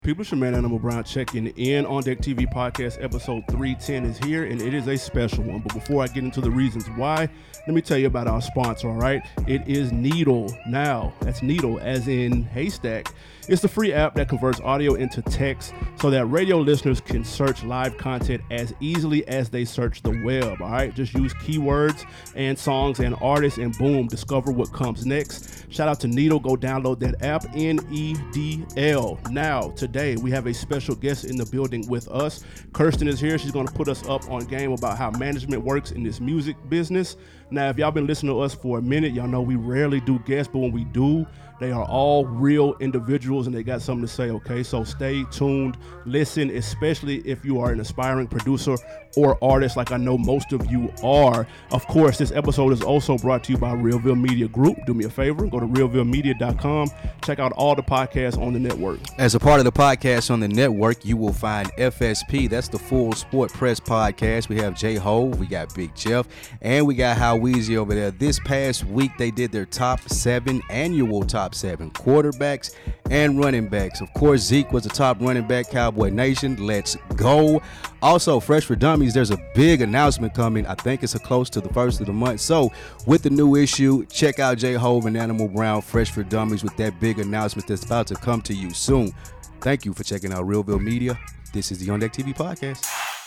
People, it's your man Animal Brown checking in. On Deck TV podcast episode 310 is here, and it is a special one. But before I get into the reasons why, let me tell you about our sponsor, all right? It is Needle. Now, that's Needle as in haystack. It's the free app that converts audio into text so that radio listeners can search live content as easily as they search the web, all right? Just use keywords and songs and artists, and boom, discover what comes next. Shout out to Needle. Go download that app, Nedl. Now, today, we have a special guest in the building with us. Kirsten is here. She's going to put us up on game about how management works in this music business. Now, if y'all been listening to us for a minute, y'all know we rarely do guests, but when we do, they are all real individuals and they got something to say, okay? So stay tuned, listen, especially if you are an aspiring producer or artist like I know most of you are. Of course, this episode is also brought to you by Realville Media Group. Do me a favor, go to realvillemedia.com. Check out all the podcasts on the network. As a part of the podcast on the network, you will find FSP. That's the Full Sport Press podcast. We have J Hove, we got Big Jeff, and we got How Weezy over there. This past week, they did their annual top 7 quarterbacks and running backs. Of course, Zeke was the top running back. Cowboy Nation, let's go. Also, Fresh for Dummies, there's a big announcement coming. I think it's close to the first of the month. So, with the new issue, check out J Hove and Animal Brown, Fresh for Dummies, with that big announcement that's about to come to you soon. Thank you for checking out Realville Media. This is the On Deck TV podcast.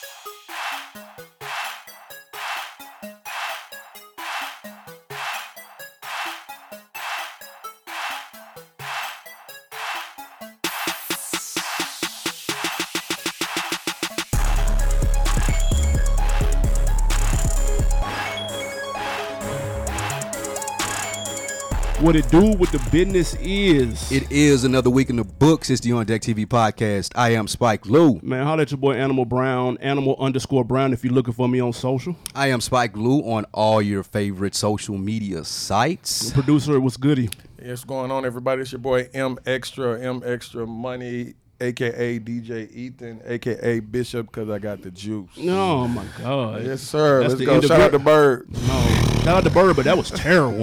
What it do, what the business is. It is another week in the books. It's the On Deck TV podcast. I am Spike Lou. Man, holla at your boy Animal Brown, Animal_Brown if you're looking for me on social. I am Spike Lou on all your favorite social media sites. Producer, what's goody? Yeah, what's going on, everybody? It's your boy M Extra Money, a.k.a. DJ Ethan, a.k.a. Bishop, because I got the juice. Oh, my God. Yes, sir. That's Let's go. Shout out to Bird. No. Shout out to Bird, but that was terrible.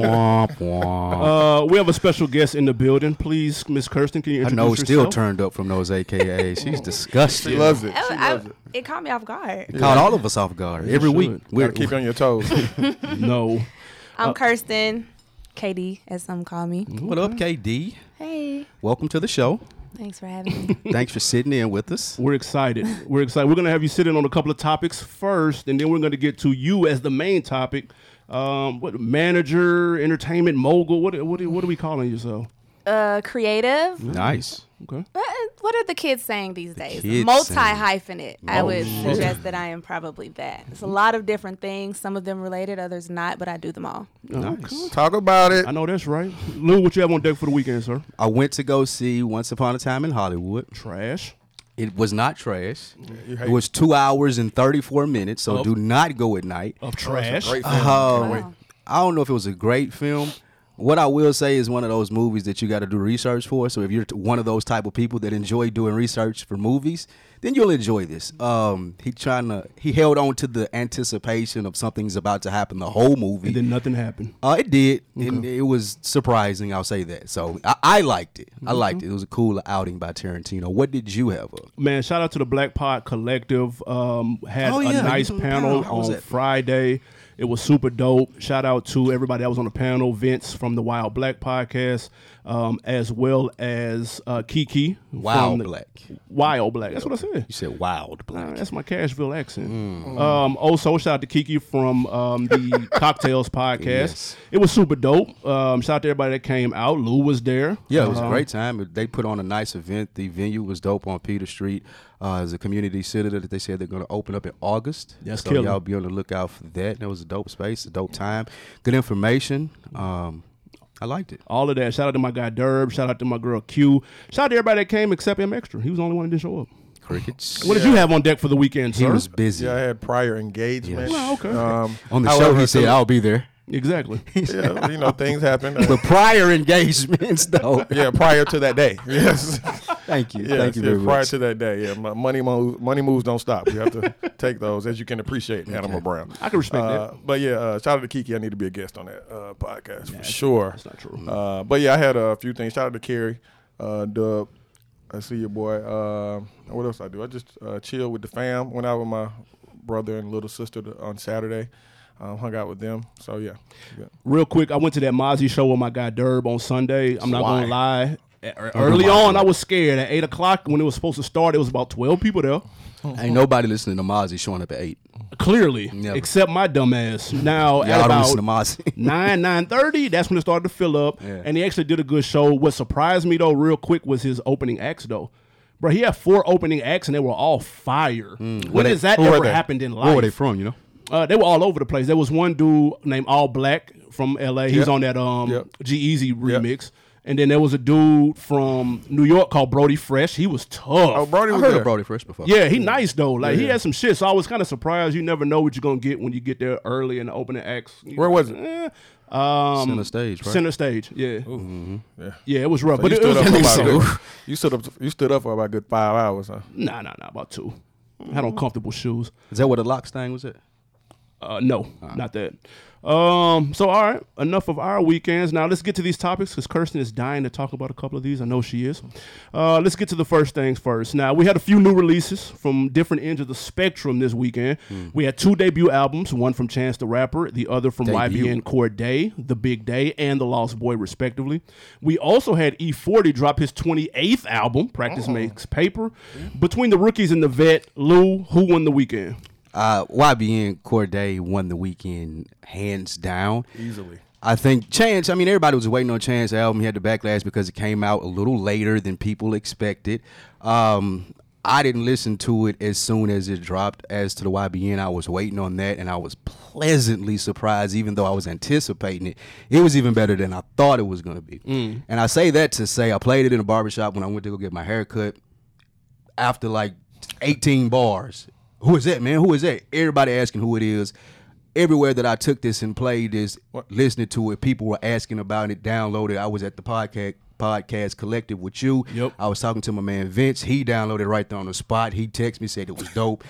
We have a special guest in the building. Please, Miss Kirsten, can you introduce yourself? I know, still turned up from those AKAs. She's disgusting. She loves it. She loves it. It caught me off guard. It caught all of us off guard. Every week. Gotta keep you on your toes. No. I'm Kirsten, KD, as some call me. What up, KD? Hey. Welcome to the show. Thanks for having me. Thanks for sitting in with us. We're excited. We're going to have you sitting on a couple of topics first, and then we're going to get to you as the main topic. What manager, entertainment mogul? What are we calling yourself? Creative. Nice. Okay. What are the kids saying these days? Kids Multi-hyphenate. I would suggest that I am probably that. It's a lot of different things. Some of them related, others not, but I do them all. Nice. Talk about it. I know that's right. Lou, what you have on deck for the weekend, sir? I went to go see Once Upon a Time in Hollywood. Trash. It was not trash. Yeah, It was 2 hours and 34 minutes, so do not go at night. Of trash. Great film. Wow. I don't know if it was a great film. What I will say is one of those movies that you got to do research for. So if you're one of those type of people that enjoy doing research for movies, then you'll enjoy this. He held on to the anticipation of something's about to happen the whole movie. And then nothing happened. It did, Okay. and it was surprising. I'll say that. So I liked it. I liked it. It was a cool outing by Tarantino. What did you have? Man, shout out to the Black Pod Collective. Had a nice panel on Friday. It was super dope. Shout out to everybody that was on the panel. Vince from the Wild Black podcast, as well as Kiki. Wild Black. Wild Black. That's what I said. You said Wild Black. That's my Cashville accent. Also, shout out to Kiki from the Cocktails podcast. Yes. It was super dope. Shout out to everybody that came out. Lou was there. Yeah, it was a great time. They put on a nice event. The venue was dope on Peter Street. There's a community center that they said they're going to open up in August. That's so killer. Y'all be on the lookout for that. That was a dope space, a dope time. Good information. I liked it. All of that. Shout out to my guy Derb. Shout out to my girl Q. Shout out to everybody that came except M Extra. He was the only one that didn't show up. Crickets. What did you have on deck for the weekend, sir? He was busy. Yeah, I had prior engagement. Well, okay. On the show, he said, I'll be there. Exactly. Yeah, things happen. But prior engagements, though. Yeah, prior to that day. Yes. Thank you. Yes, Thank you very prior much. to that day. Yeah, money moves don't stop. You have to take those, as you can appreciate, Animal Brown. I can respect that. But yeah, shout out to Kiki. I need to be a guest on that podcast for sure. That's not true. But yeah, I had a few things. Shout out to Carrie. I see your boy. What else I do? I just chill with the fam. Went out with my brother and little sister on Saturday. Hung out with them. So, yeah. Real quick, I went to that Mozzie show with my guy Derb on Sunday. I'm not going to lie. Oh, Early on, I was scared. At 8 o'clock, when it was supposed to start, it was about 12 people there. Ain't nobody listening to Mozzie showing up at 8. Clearly, Never. except my dumb ass. Now, Y'all at don't listen to about Mozzie. 9:30, that's when it started to fill up. Yeah. And he actually did a good show. What surprised me, though, real quick, was his opening acts, though. Bro, he had 4 opening acts, and they were all fire. When has that ever happened in life? Where were they from, you know? They were all over the place. There was one dude named All Black from L.A. He's on that G-Eazy remix. And then there was a dude from New York called Brody Fresh. He was tough. Oh, Brody I was heard there. of Brody Fresh before. Yeah, he nice though. Like he had some shit. So I was kind of surprised. You never know what you're gonna get when you get there early in the opening acts. Where was it? Center stage, right? Center stage. Yeah. Yeah. Yeah, it was rough. So But you it was stood up for so. about a good- you stood up for about a good 5 hours, huh? nah, about 2. Had on comfortable shoes. Is that where the Locks thing was at? No, not that. So all right, enough of our weekends. Now let's get to these topics because Kirsten is dying to talk about a couple of these. I know she is. Let's get to the first things first. Now we had a few new releases from different ends of the spectrum this weekend. We had 2 debut albums, one from Chance the Rapper, the other from YBN Cordae, The Big Day, and The Lost Boy, respectively. We also had E40 drop his 28th album, Practice Makes Paper. Between the rookies and the vet, Lou, who won the weekend? YBN Cordae won the weekend hands down. Easily. I think Chance, I mean, everybody was waiting on Chance's album. He had the backlash because it came out a little later than people expected. I didn't listen to it as soon as it dropped. As to the YBN, I was waiting on that, and I was pleasantly surprised, even though I was anticipating it. It was even better than I thought it was going to be. And I say that to say I played it in a barbershop when I went to go get my hair cut. After like 18 bars, who is that, man? Who is that? Everybody asking who it is. Everywhere that I took this and played this, listening to it, people were asking about it, downloaded. I was at the podcast collective with you. Yep. I was talking to my man Vince. He downloaded right there on the spot. He texted me, said it was dope.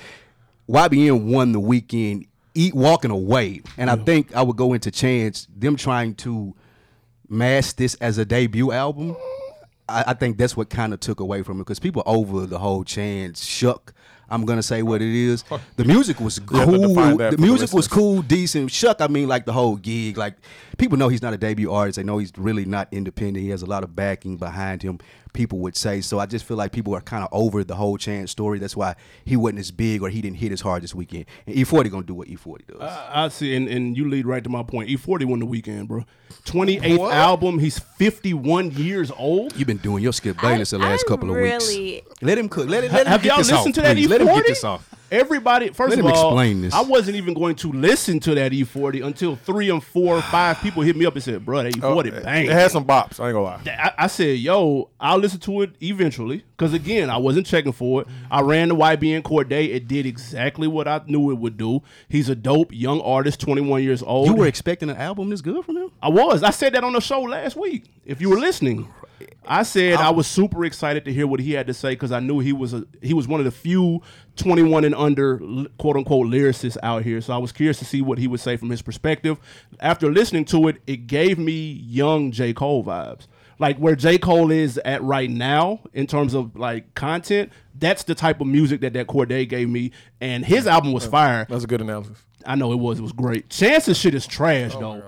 YBN won the weekend, walking away. And I think I would go into Chance, them trying to mask this as a debut album. I think that's what kind of took away from it because people over the whole Chance Shuck. I'm gonna say what it is. The music was cool. The music was cool, decent. Shuck, I mean, like the whole gig. Like people know he's not a debut artist. They know he's really not independent. He has a lot of backing behind him. People would say so. I just feel like people are kind of over the whole Chance story. That's why he wasn't as big or he didn't hit as hard this weekend. And E40 gonna do what E40 does. I see, and you lead right to my point. E40 won the weekend, bro. 28th album. He's 51 years old. You've been doing your Skip Bayless the last couple of weeks. Let him cook. Let him Have get y'all this listened off, to that please. E40? Let him get this off. Everybody, first Let of him all, explain this. I wasn't even going to listen to that E40 until 3 and 4 or 5 people hit me up and said, bro, that E40 bang. It had some bops. I ain't gonna lie. I said, yo, I'll listen to it eventually. Because, again, I wasn't checking for it. I ran the YBN Cordae. It did exactly what I knew it would do. He's a dope young artist, 21 years old. You were expecting an album this good from him? I was. I said that on the show last week, if you were listening. I said I was super excited to hear what he had to say because I knew he was one of the few 21 and under quote unquote lyricists out here. So I was curious to see what he would say from his perspective. After listening to it, it gave me young J. Cole vibes. Like where J. Cole is at right now in terms of like content, that's the type of music that Cordae gave me. And his album was fire. That's a good analysis. I know it was. It was great. Chance's shit is trash though.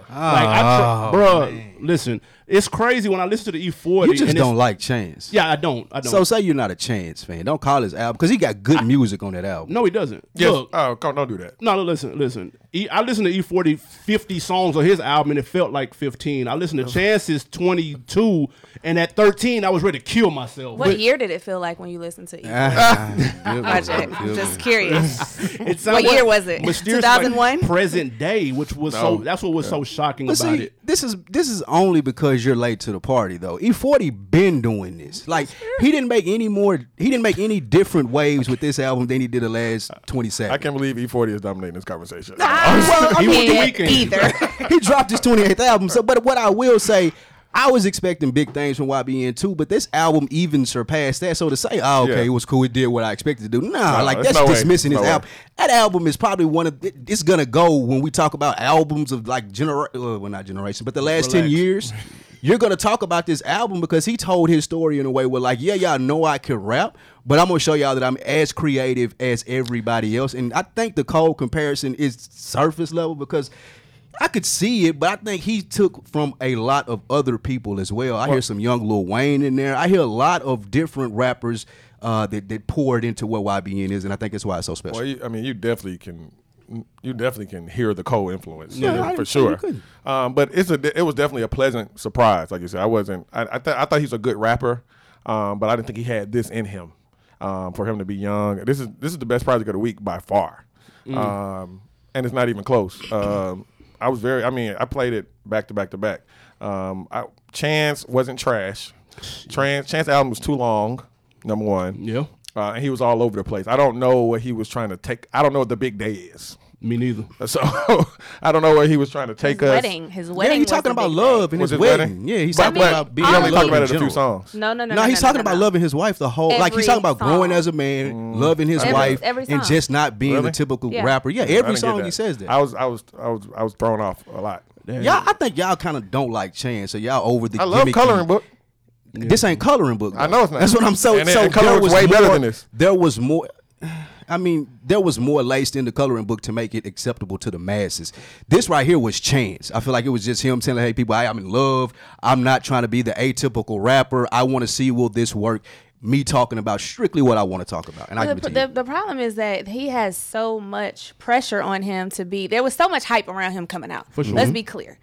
Listen, it's crazy when I listen to the E40. You just don't like Chance. Yeah, I don't. So say you're not a Chance fan. Don't call his album because he got good music on that album. No, he doesn't. Yes. Look, Don't do that. no, listen. I listened to E40 50 songs on his album and it felt like 15. I listened to Chance's 22 and at 13 I was ready to kill myself. What year did it feel like when you listened to E40? Project. Just curious. What year was it? 2001? Present day, which was that's what was so shocking But about see, it. this is only because you're late to the party though. E40 been doing this. Like he didn't make any different waves with this album than he did the last 27. I can't believe E40 is dominating this conversation. Well, I He mean, won the weekend. Either. he dropped his 28th album. So, but what I will say, I was expecting big things from YBN too, but this album even surpassed that. So to say, it was cool, it did what I expected to do. That's no way. dismissing his No way. album. That album is probably one of it's gonna go when we talk about albums of like not generation, but the last 10 years. you're gonna talk about this album because he told his story in a way where like, yeah, y'all know I can rap, but I'm gonna show y'all that I'm as creative as everybody else. And I think the Cole comparison is surface level because I could see it, but I think he took from a lot of other people as well. I hear some young Lil Wayne in there. I hear a lot of different rappers that poured into what YBN is, and I think that's why it's so special. Well, you definitely can hear the Cole influence, for I sure. couldn't. But it was definitely a pleasant surprise. Like you said, I thought he's a good rapper, but I didn't think he had this in him for him to be young. This is the best project of the week by far, and it's not even close. I played it back to back to back. Chance wasn't trash. Chance album was too long. Number one. Yeah. And he was all over the place. I don't know what he was trying to take. I don't know what the big day is. Me neither. So I don't know where he was trying to take His us. wedding. His wedding. Yeah, he's was talking the about big love day. in Was his his wedding. wedding? Yeah, he's But- talking but about being he in only love talked about in it a few general. songs. No. He's talking about no. loving his wife the whole. Like he's Every talking about song. growing as a man, loving his wife, every and song. just not being Really? the typical Yeah. rapper. Yeah, I every didn't get song that. he says that. I was thrown off a lot. Y'all, I think y'all kind of don't like Chance, so y'all over the. I love gimmicky- Coloring Book. This ain't Coloring Book. I know it's not. That's what I'm so. And so Coloring there Book's was way better more- than this. There was more. I mean, there was more laced in the Coloring Book to make it acceptable to the masses. This right here was Chance. I feel like it was just him telling, hey, people, I'm in love. I'm not trying to be the atypical rapper. I want to see will this work. Me talking about strictly what I want to talk about. And I give it to you. The problem is that he has so much pressure on him to be. There was so much hype around him coming out. For sure. Let's be clear.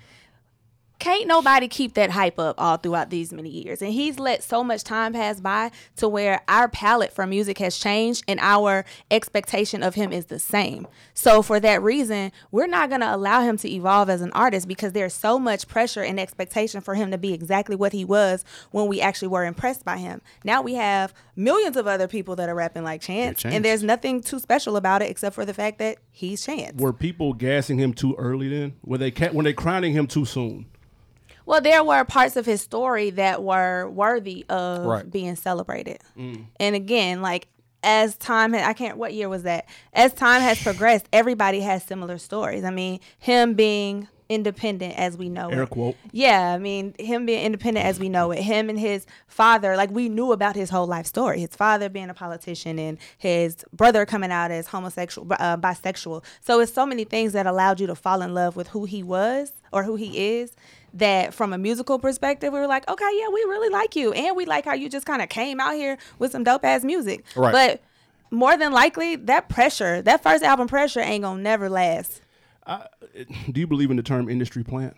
Can't nobody keep that hype up all throughout these many years. And he's let so much time pass by to where our palette for music has changed and our expectation of him is the same. So for that reason, we're not going to allow him to evolve as an artist because there's so much pressure and expectation for him to be exactly what he was when we actually were impressed by him. Now we have millions of other people that are rapping like Chance, and there's nothing too special about it except for the fact that he's Chance. Were people gassing him too early then? Were they crowning him too soon? Well, there were parts of his story that were worthy of Right. being celebrated. And again, like as time what year was that? As time has progressed, everybody has similar stories. I mean, him being independent as we know Air it. quote. Yeah, I mean, him being independent as we know it. Him and his father, like we knew about his whole life story. His father being a politician and his brother coming out as homosexual, bisexual. So it's so many things that allowed you to fall in love with who he was or who he is. That from a musical perspective, we were like, okay, yeah, we really like you. And we like how you just kind of came out here with some dope ass music. Right. But more than likely, that first album pressure ain't gonna never last. Do you believe in the term industry plant?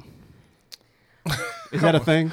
Is that a thing?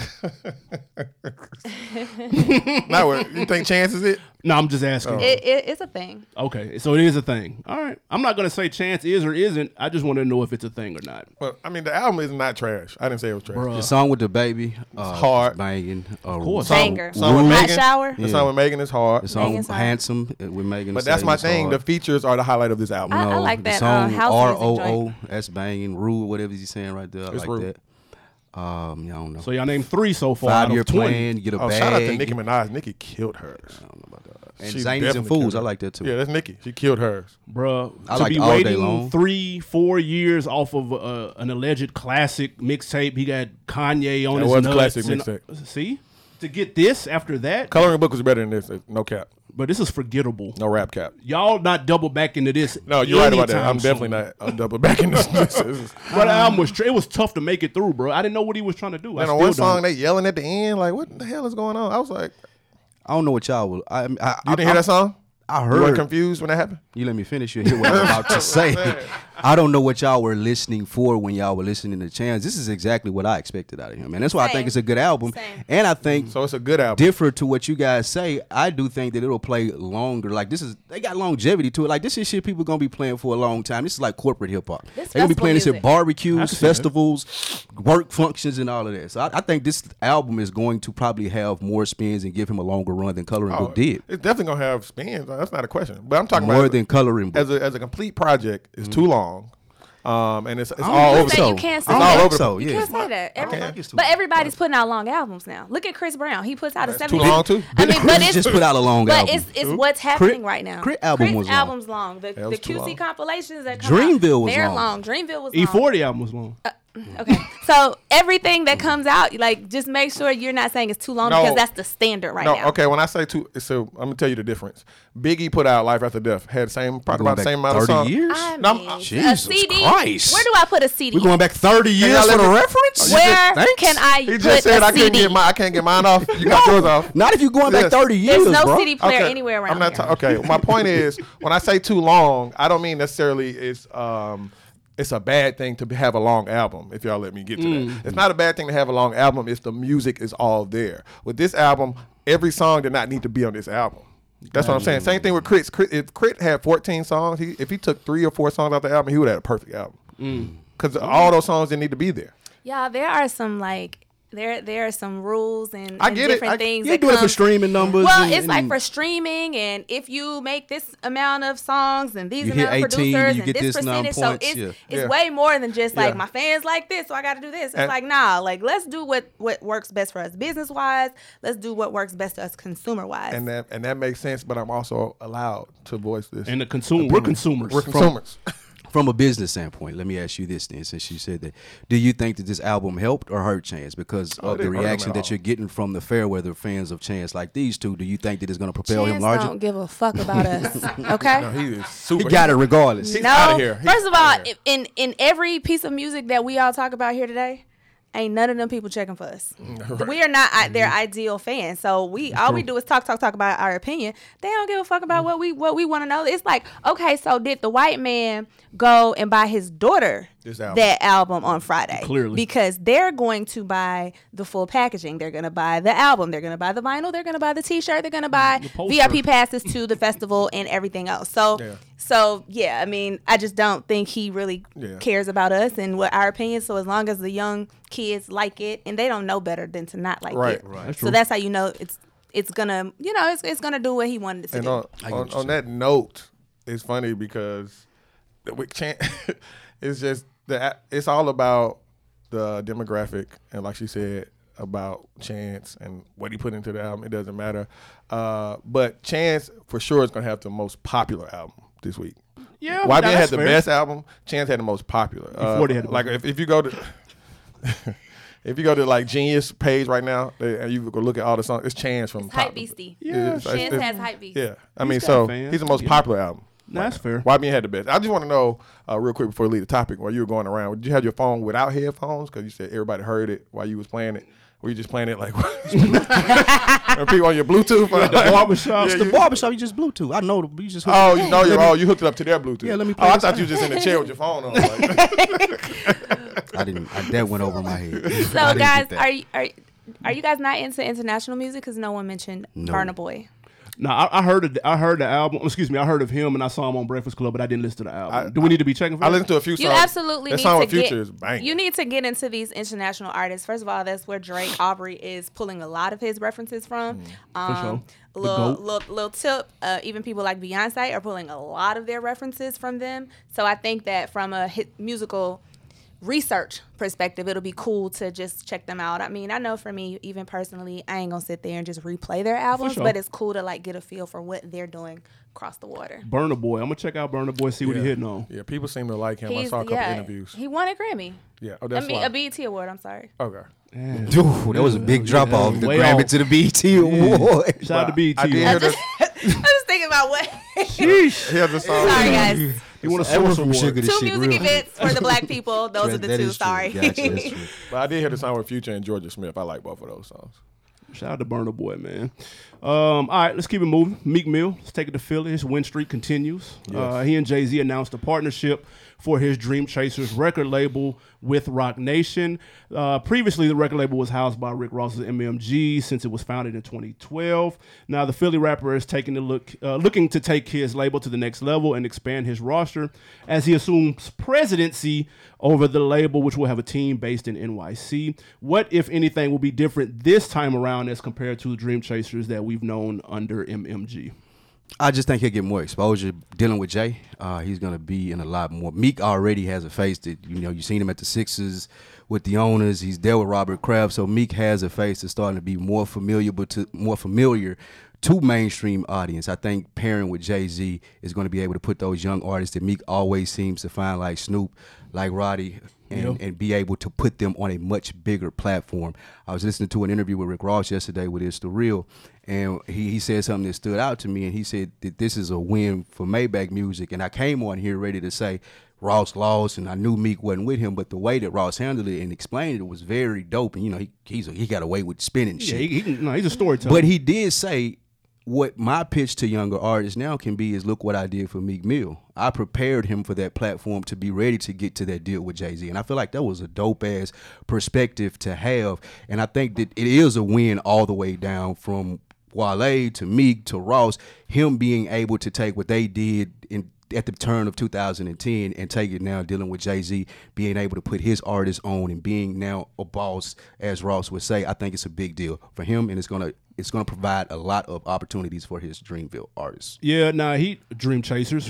Now, what, you think Chance is it? No, I'm just asking. It's a thing. Okay, so it is a thing. All right. I'm not going to say Chance is or isn't. I just want to know if it's a thing or not. Well, I mean, the album is not trash. I didn't say it was trash. Bruh. The song with the baby, hard. banging. Of course. Banger. Song with Hot Megan. shower. The song with Megan is hard. The song Megan's hard. Handsome with Megan. But that's my thing. The features are the highlight of this album. I like the that, song house music ROO, joint. that's banging. Rule, whatever he's saying right there. I It's like Rule. that. I don't know. So y'all named 3 so far out 5-year of 20. plan, get a Oh, bag. shout out to Nicki Minaj. Nicki killed hers. And She Zanies and definitely Fools, killed I her. like that too. Yeah, that's Nicki. She killed hers. Bruh, I to like be All Day waiting Long. 3-4 years off of an alleged classic mixtape. He got Kanye on That his was nuts. classic and- mixtape. See? To get this after that? Coloring Book was better than this. No cap. But this is forgettable. No rap cap. Y'all not double back into this. No, you're right about that. anytime I'm definitely soon. not. I'm double back in this. But the album was it was tough to make it through, bro. I didn't know what he was trying to do. I And on still one song, don't. they yelling at the end. Like, what the hell is going on? I was like, I don't know what y'all will. I you didn't hear that song? I You weren't heard. confused when that happened? You let me finish. You hear what I'm about to say. I don't know what y'all were listening for when y'all were listening to Chance. This is exactly what I expected out of him, and that's why I Same. think it's a good album. Same. And I think So it's a good album. different to what you guys say. I do think that it'll play longer. Like they got longevity to it. Like this is shit people gonna be playing for a long time. This is like corporate hip hop. This They're gonna be festival playing this at music. I barbecues, can see that. festivals, work functions, and all of that. So I think this album is going to probably have more spins and give him a longer run than Coloring Book did. It's definitely gonna have spins. That's not a question. But I'm talking More about than Coloring Book. as a complete project. It's too long, and it's don't all think over. so. You can't It's say all that. over. So the You yeah, can't say that. think it's too But long. everybody's putting out long albums now. Look at Chris Brown. He puts out a That's 70. too long, too. I mean, but it's just put out a long but album. it's what's happening right now. Crit album was long. album's long. The was too QC long. compilations that come Dreamville out, was they're long. long. Dreamville was long. E40 album was long. Okay, so everything that comes out, like, just make sure you're not saying it's too long No. because that's the standard right now. Okay, when I say two, so I'm gonna tell you the difference. Biggie put out Life After Death, had the same, probably Going about the back same amount of 30 songs. years? I No, mean, Jesus a CD. Christ. Where do I put a CD? We're going back 30 years y'all for let the me- reference? Where Thanks. can I He put just said a I CD? can't get mine off. You got yours off. Not if you're going back Yes. 30 years, There's no bro. CD player anywhere around I'm not here. okay. My point is, when I say too long, I don't mean necessarily it's a bad thing to have a long album. If y'all let me get to that, it's not a bad thing to have a long album if the music is all there. With this album, every song did not need to be on this album. That's what I'm saying. Same thing with Crit. If Crit had 14 songs, if he took 3 or 4 songs out the album, he would have had a perfect album. Because all those songs didn't need to be there. Yeah, there are some like there are some rules and, I and get it. different things. You that do it for come- streaming numbers. Well, and- it's like and- for streaming, and if you make this amount of songs and these You hit amount of 18, producers you and get this this amount of percentage, points, so it's Yeah. way more than just like Yeah. my fans like this, so I got to do this. It's And- like nah, like let's do what works best for us business wise. Let's do what works best to us consumer wise. And that makes sense, but I'm also allowed to voice this. And the consumer, we're consumers. We're consumers. From a business standpoint, let me ask you this then, since you said that. Do you think that this album helped or hurt Chance? Because Oh, of it the didn't hurt him reaction at that all. you're getting from the Fairweather fans of Chance like these two, do you think that it's going to propel him Chance larger? don't give a fuck about us. Okay. No, he is He super. got it regardless. He's No. outta here. He's First of all, outta here. in every piece of music that we all talk about here today, ain't none of them people checking for us. We are not their ideal fans. So all we do is talk about our opinion. They don't give a fuck about what we want to know. It's like, okay, so did the white man go and buy his daughter This album. that album on Friday? Clearly. Because they're going to buy the full packaging. They're going to buy the album. They're going to buy the vinyl. They're going to buy the T-shirt. They're going to buy poster. VIP passes to the festival and everything else. So yeah, I mean, I just don't think he really Yeah. cares about us and what our opinions. So as long as the young kids like it, and they don't know better than to not like Right, it. right. That's So true. that's how you know it's gonna it's gonna do what he wanted it to And do. on, I get what on, you're on that note, it's funny because with it's just it's all about the demographic and like she said about Chance and what he put into the album. It doesn't matter, but Chance for sure is gonna have the most popular album this week. Yeah, YBN had that's the fair. best album. Chance had the most popular. Before they had the like if you go to. If you go to like Genius page right now, and you go look at all the songs, it's Chance from It's Hype top- Beastie. Yeah, Chance has Hype Beast. Yeah, I mean, got so fans. he's the most Yeah. popular album. Nah, that's fair. YBN had the best. I just want to know real quick before we leave the topic, while you were going around, did you have your phone without headphones? Because you said everybody heard it while you was playing it. Were you just playing it like Are people on your Bluetooth? The barbershop. It's the barbershop, you just Bluetooth. I know. You just hook Oh, it you up. know, Let me- you hooked it up to their Bluetooth. Yeah, let me Oh, play I this thought you were just in the chair with your phone on. Like, that went over my head. I So didn't guys, get that. are you guys not into international music? Because no one mentioned No. Burna Boy. No, I heard the album. Excuse me, I heard of him and I saw him on Breakfast Club, but I didn't listen to the album. Do we need to be checking for I that? listened to a few songs. You absolutely that need song to with Future get. is banging. You need to get into these international artists. First of all, that's where Drake Aubrey is pulling a lot of his references from. sure. The Little tip. Even people like Beyonce are pulling a lot of their references from them. So I think that from a musical research perspective, it'll be cool to just check them out. I mean, I know for me, even personally, I ain't gonna sit there and just replay their albums, sure. but it's cool to like get a feel for what they're doing across the water. Burna Boy. I'm gonna check out Burna Boy, see what he hitting on. Yeah, people seem to like him. I saw a couple interviews. He won a Grammy. Yeah, oh, that's why. a BET award. I'm sorry. Okay. Dude, that was a big drop off. The Way Grammy off. to the BT Award. Shout out to BT. I did hear this. I was thinking about what. Sheesh. Here's the song. Sorry, guys. You want a That was source from award? Sugar to Two shit, music real. events for the black people. Those are the That two. is true. Sorry. Gotcha, that's true. But I did hear the song with Future and Georgia Smith. I like both of those songs. Shout out to Burna Boy, man. All right, let's keep it moving. Meek Mill, let's take it to Philly. His win streak continues. He and Jay-Z announced a partnership for his Dream Chasers record label with Rock Nation. Previously, the record label was housed by Rick Ross's MMG since it was founded in 2012. Now, the Philly rapper is looking to take his label to the next level and expand his roster as he assumes presidency over the label, which will have a team based in NYC. What, if anything, will be different this time around as compared to the Dream Chasers that we've known under MMG? I just think he'll get more exposure dealing with Jay. He's going to be in a lot more. Meek already has a face that, you've seen him at the Sixers with the owners. He's dealt with Robert Kraft. So Meek has a face that's starting to be more familiar to mainstream audience. I think pairing with Jay-Z is going to be able to put those young artists that Meek always seems to find, like Snoop, like Roddy, and be able to put them on a much bigger platform. I was listening to an interview with Rick Ross yesterday with It's The Real, and he said something that stood out to me, and he said that this is a win for Maybach Music. And I came on here ready to say Ross lost, and I knew Meek wasn't with him, but the way that Ross handled it and explained it was very dope. And, you know, he got away with spinning shit. He's a storyteller. But he did say, what my pitch to younger artists now can be is, look what I did for Meek Mill. I prepared him for that platform to be ready to get to that deal with Jay-Z. And I feel like that was a dope-ass perspective to have. And I think that it is a win all the way down from Wale to Meek to Ross, him being able to take what they did at the turn of 2010 and take it now dealing with Jay-Z, being able to put his artists on and being now a boss, as Ross would say. I think it's a big deal for him, and it's gonna provide a lot of opportunities for his Dreamville artists. Yeah, he Dream Chasers.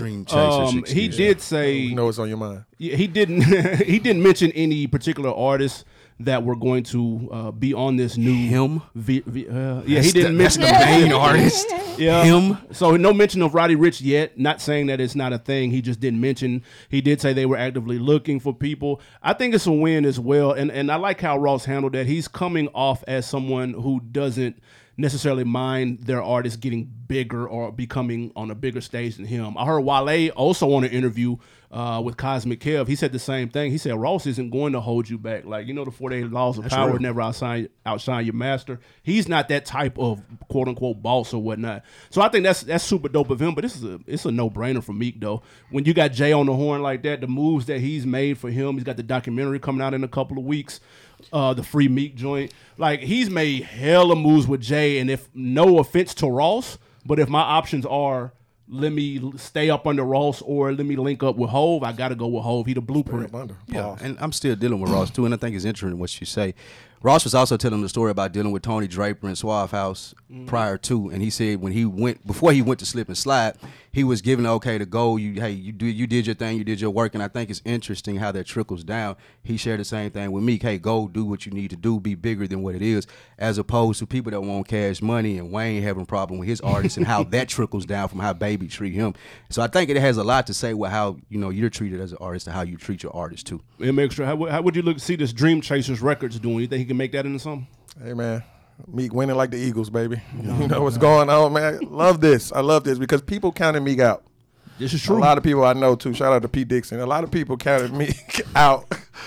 He did say, you know what's on your mind. He didn't mention any particular artists that were going to be on this new him. He didn't mention the main artist. Yeah, him. So no mention of Roddy Ricch yet. Not saying that it's not a thing. He just didn't mention. He did say they were actively looking for people. I think it's a win as well, and I like how Ross handled that. He's coming off as someone who doesn't necessarily mind their artists getting bigger or becoming on a bigger stage than him. I heard Wale also on an interview with Cosmic Kev. He said the same thing. He said Ross isn't going to hold you back. Like, you know, the 48 laws of power, never outshine your master. He's not that type of quote unquote boss or whatnot. So I think that's super dope of him. But it's a no brainer for Meek though. When you got Jay on the horn like that, the moves that he's made for him. He's got the documentary coming out in a couple of weeks. The Free Meek joint. Like, he's made hella moves with Jay, and if no offense to Ross, but if my options are let me stay up under Ross or let me link up with Hove, I gotta go with Hove. He the blueprint. Yeah, and I'm still dealing with Ross too, and I think it's interesting what you say. Ross was also telling the story about dealing with Tony Draper and Suave House prior to, and he said before he went to Slip and Slide, he was given the okay to go. You did your thing, you did your work, and I think it's interesting how that trickles down. He shared the same thing with Meek. Hey, go do what you need to do, be bigger than what it is, as opposed to people that want cash money, and Wayne having a problem with his artists and how that trickles down from how Baby treat him. So I think it has a lot to say with how you're treated as an artist and how you treat your artist too. And make sure, how would you look to see this Dream Chasers records doing? You think he can make that into something? Hey man, Meek winning like the Eagles, baby. You know what's going on, man. I love this because people counted Meek out. This is true. A lot of people I know too. Shout out to P. Dixon. A lot of people counted Meek out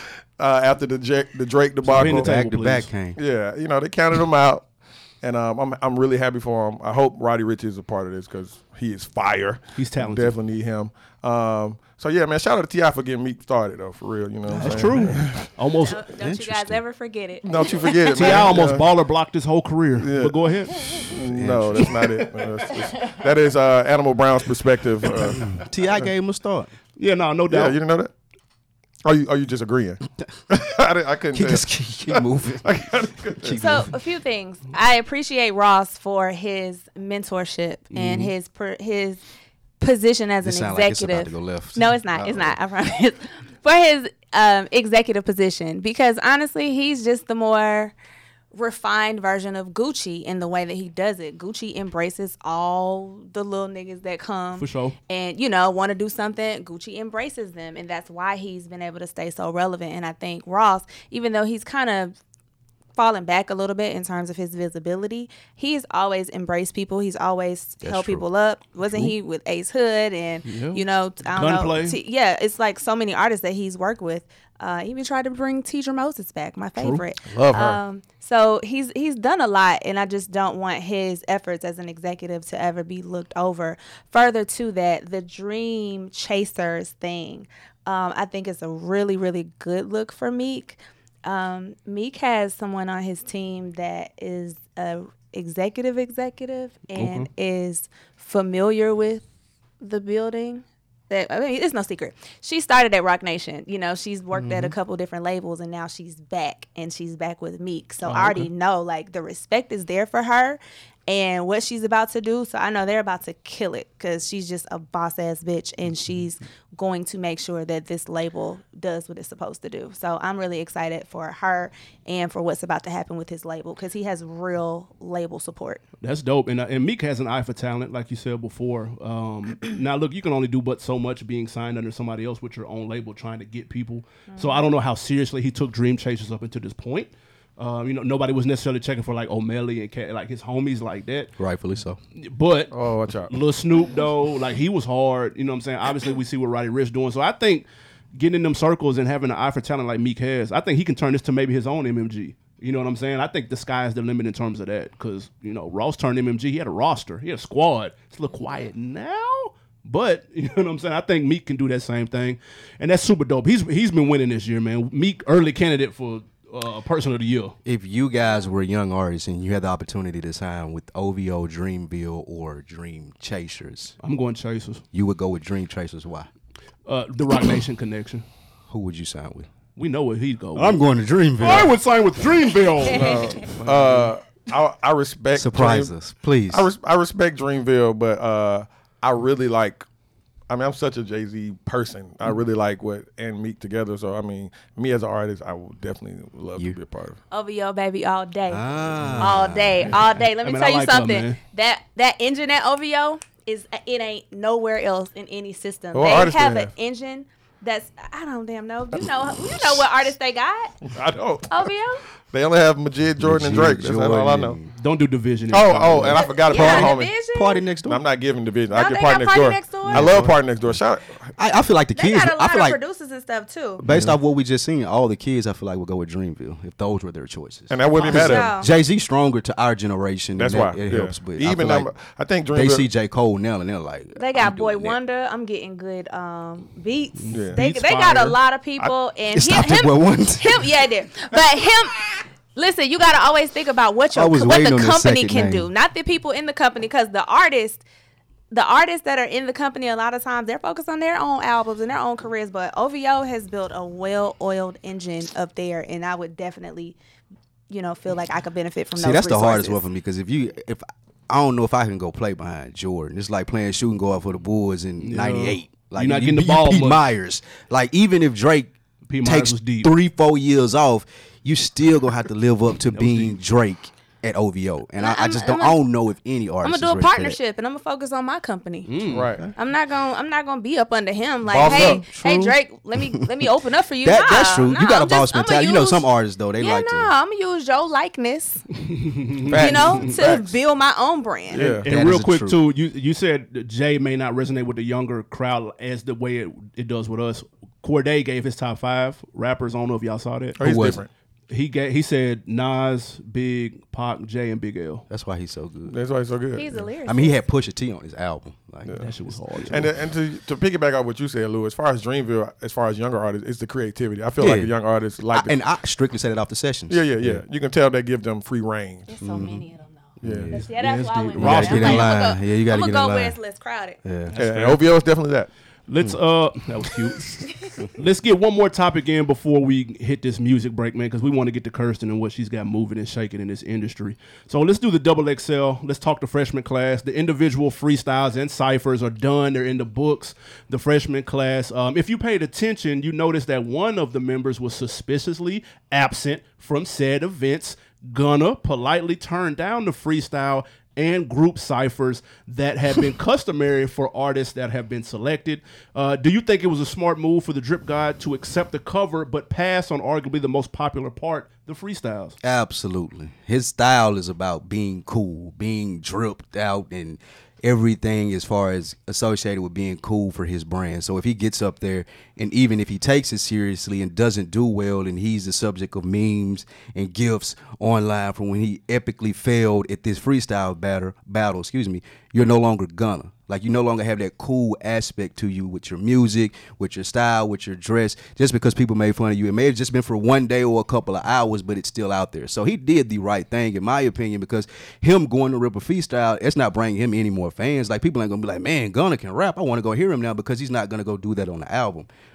after the Drake debacle. Back to back came. Yeah, they counted him out, and I'm really happy for him. I hope Roddy Ricch is a part of this because he is fire. He's talented. Definitely need him. So yeah, man, shout out to T.I. for getting Meek started though, for real. That's true. Almost. Don't you guys ever forget it? Don't you forget it, man. T.I. almost baller blocked his whole career. Yeah. But go ahead. No, that's not it. That is Animal Brown's perspective. T.I. gave him a start. Yeah, no doubt. Yeah, you didn't know that? Are you just agreeing? I couldn't just keep moving. So a few things. I appreciate Ross for his mentorship and his position as an executive. Like it's about to go left. No, it's not. It's not. I promise. For his executive position, because honestly, he's just the more refined version of Gucci in the way that he does it. Gucci embraces all the little niggas that come for sure, and want to do something. Gucci embraces them, and that's why he's been able to stay so relevant. And I think Ross, even though he's kind of falling back a little bit in terms of his visibility, he's always embraced people. He's always held people up. Wasn't he with Ace Hood and I don't know. It's like so many artists that he's worked with. Even tried to bring Tidra Moses back, my favorite. Love her. So he's done a lot, and I just don't want his efforts as an executive to ever be looked over. Further to that, the Dream Chasers thing, I think is a really, really good look for Meek. Meek has someone on his team that is a executive and is familiar with the building. It's no secret. She started at Rock Nation. She's worked at a couple different labels, and now she's back with Meek. So I already know, like, the respect is there for her. and what she's about to do. So I know they're about to kill it because she's just a boss ass bitch, and she's going to make sure that this label does what it's supposed to do. So I'm really excited for her and for what's about to happen with his label because he has real label support. That's dope. And Meek has an eye for talent, like you said before. Now, look, you can only do but so much being signed under somebody else with your own label trying to get people. So I don't know how seriously he took Dream Chasers up until this point. Nobody was necessarily checking for like O'Malley and like his homies like that. Rightfully so. But watch out. Lil Snoop though, like he was hard. You know what I'm saying? Obviously, we see what Roddy Ricch doing. So I think getting in them circles and having an eye for talent like Meek has, I think he can turn this to maybe his own MMG. You know what I'm saying? I think the sky is the limit in terms of that because Ross turned MMG. He had a roster. He had a squad. It's a little quiet now. But, you know what I'm saying? I think Meek can do that same thing. And that's super dope. He's been winning this year, man. Meek, early candidate for Person of the Year. If you guys were young artists and you had the opportunity to sign with OVO, Dreamville, or Dream Chasers, I'm going Chasers. you would go with Dream Chasers. Why? The Rock Nation connection. Who would you sign with? We know what he'd go with. I'm going to Dreamville. I would sign with Dreamville. I respect. Surprise us, please. I respect Dreamville, but I really like. I mean, I'm such a Jay-Z person. I really like what and Meek together. So I mean, me as an artist, I would definitely love to be a part of. OVO baby all day, all day. Let me tell you like something. her, that engine at OVO it ain't nowhere else in any system. What They artist have they an have? engine that's I don't damn know. You know what artist they got? I don't. OVO. They only have Majid, Jordan, and Drake. That's all I know. Don't do Division. Oh, and I forgot about Yeah, homie. Division. Party Next Door. I'm not giving Division. No, I give they Party got Next Party Door. Next Door. I love Party Next Door. Shout. I feel like the They kids. got a I lot feel of like producers and stuff too. based off what we just seen, all the kids I feel like would go with Dreamville if those were their choices. And that wouldn't be Also- mad at him. Jay-Z stronger to our generation. That's and why it yeah. helps. But Even I feel like I think they see Dreamville. J. Cole now and they're like, They got I'm Boy doing that. Wonder. I'm getting good beats. Yeah. They Beats got a fire. lot of people and It stopped at Boy Wonder. Yeah, it did. But him. Listen, you got to always think about what I was the waiting on the company second can name. do, not the people in the company. Because the artists that are in the company, a lot of times they're focused on their own albums and their own careers. But OVO has built a well-oiled engine up there, and I would definitely, feel like I could benefit from those See, that's the resources. hardest one for me because if I don't know if I can go play behind Jordan. It's like playing shooting guard for the Bulls in '98. Like You're not you getting the beat ball Pete much. Myers. Like even if Drake P. Myers takes was deep. 3-4 years off, you still gonna have to live up to being Drake at OVO. And I don't know if any I'm artist. gonna do a is ready for that. partnership, and I'm gonna focus on my company. Right. I'm not gonna be up under him. Like, Boss hey, up. hey, True. Drake, let me open up for you. That's true. Nah, You got a I'm boss I'ma mentality. Some use- artists though they like to. I'm gonna use your likeness, Facts. to Facts. build my own brand. Yeah. That And real is quick true. too, you said that Jay may not resonate with the younger crowd as the way it does with us. Corday gave his top 5 rappers. I don't know if y'all saw that. Oh, he's was different. He said Nas, Big, Pac, Jay, and Big L. That's why he's so good. That's why he's so good. He's a lyricist. I mean, he had Pusha T on his album. Like, That shit was hard. And to piggyback off what you said, Lou, as far as Dreamville, as far as younger artists, it's the creativity. I feel like the young artists like and I strictly said it off the sessions. Yeah. You can tell they give them free range. There's so many of them though. Yeah. That's Yeah, why I it's went deep. with Ross, that. get in I'm line. gonna go- Yeah, you gotta I'm get gonna in go where line. it's less crowded. Yeah. And OVO is definitely that. Let's that was cute. Let's get one more topic in before we hit this music break, man, because we want to get to Kirsten and what she's got moving and shaking in this industry. So let's do the double XL. Let's talk the freshman class. The individual freestyles and ciphers are done. They're in the books. The freshman class. If you paid attention, you noticed that one of the members was suspiciously absent from said events. Gunna politely turned down the freestyle and group ciphers that have been customary for artists that have been selected. Do you think it was a smart move for the Drip God to accept the cover but pass on arguably the most popular part, the freestyles? Absolutely. His style is about being cool, being dripped out, and everything as far as associated with being cool for his brand. So if he gets up there, and even if he takes it seriously and doesn't do well, and he's the subject of memes and gifs online from when he epically failed at this freestyle battle, you're no longer Gunna. Like, you no longer have that cool aspect to you with your music, with your style, with your dress, just because people made fun of you. It may have just been for one day or a couple of hours, but it's still out there. So he did the right thing, in my opinion, because him going to rip a freestyle, it's not bringing him any more fans. Like, people ain't going to be like, man, Gunna can rap. I want to go hear him now, because he's not going to go do that on the album.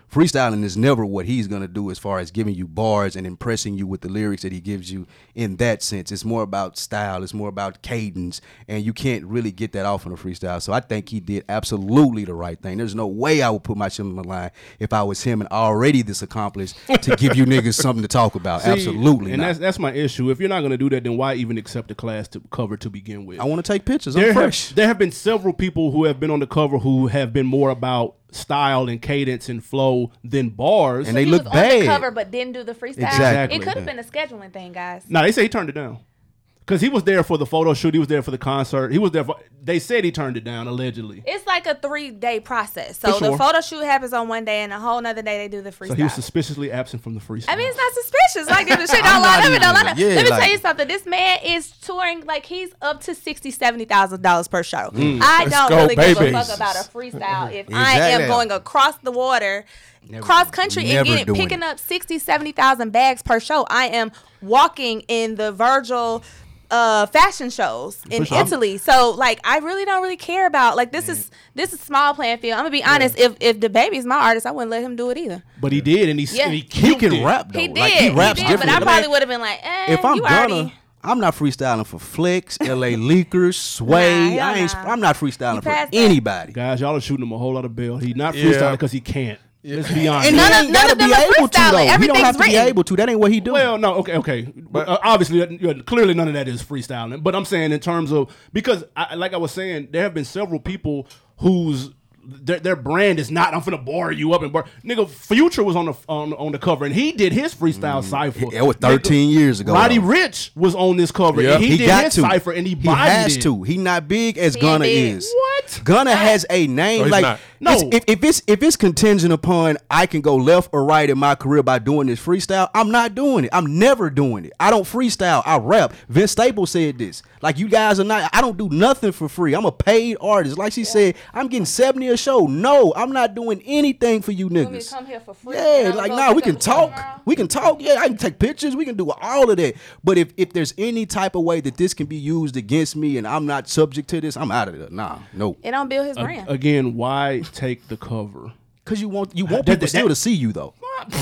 freestyling is never what he's going to do as far as giving you bars and impressing you with the lyrics that he gives you in that sense. It's more about style. It's more about cadence, and you can't really get that off in a freestyle. So I think he did absolutely the right thing. There's no way I would put my shit on the line if I was him and already this accomplished to give you niggas something to talk about. See, Absolutely and not. that's my issue. If you're not going to do that, then why even accept the class to cover to begin with? I want to take pictures. I'm fresh. There have been several people who have been on the cover who have been more about style and cadence and flow than bars. And they he look was bad. on the cover but didn't do the freestyle. Exactly. It could have been a scheduling thing, guys. No, they say he turned it down. Because he was there for the photo shoot. He was there for the concert. He was there for. They said he turned it down, allegedly. It's like a 3-day process. So For sure. the photo shoot happens on one day, and a whole nother day they do the freestyle. So he was suspiciously absent from the freestyle. I mean, it's not suspicious. Like, if the shit don't I'm line not up, it don't line even- up. yeah, Let me like- tell you something. This man is touring, like, he's up to $60,000-$70,000 per show. I Let's don't go, really give baby. a fuck about a freestyle if I Exactly. am going across the water, cross country, and never doing picking it. up 60,000, 70,000 bags per show. I am walking in the Virgil fashion shows in sure. Italy. So like I really don't really care about like this is small playing field. I'm gonna be honest, if the baby's my artist, I wouldn't let him do it either. But he did, and Yeah. and he He killed can it. rap though. He did, Like, he raps but differently. I probably would have been like, If I'm you gonna, already I'm not freestyling for Flex, LA Leakers, Sway. Nah, hell nah. I'm not freestyling You for passed that. anybody. Guys, y'all are shooting him a whole lot of bail. He's not Yeah. freestyling because he can't. Let's be honest. And None he of- ain't none gotta of them be are able to freestyling. though. He don't Everything's have to be written. able to. That ain't what he do. Well, no, okay. But obviously, clearly none of that is freestyling. But I'm saying in terms of because, like I was saying, there have been several people whose their brand is not. I'm finna bar you up and bar. Nigga, Future was on the cover and he did his freestyle cipher. It was 13 years ago. Roddy though. Rich was on this cover Yeah. and he did got his to. cipher and he He bodied has it. to. He not big as He Gunna did. is. What? Gunna has a name No, he's like not. No. if it's contingent upon I can go left or right in my career by doing this freestyle, I'm not doing it. I'm never doing it. I don't freestyle. I rap. Vince Staples said this. Like you guys are not. I don't do nothing for free. I'm a paid artist. Like she said, I'm getting 70 a show. No, I'm not doing anything for you want me to niggas. come here for free? Yeah, and like I'm nah, gonna we go can pick up the talk. camera? We can talk. Yeah, I can take pictures. We can do all of that. But if there's any type of way that this can be used against me and I'm not subject to this, I'm out of there. Nah, no. It don't build his brand. Again, why take the cover? Because you want That- people that- still to see you though.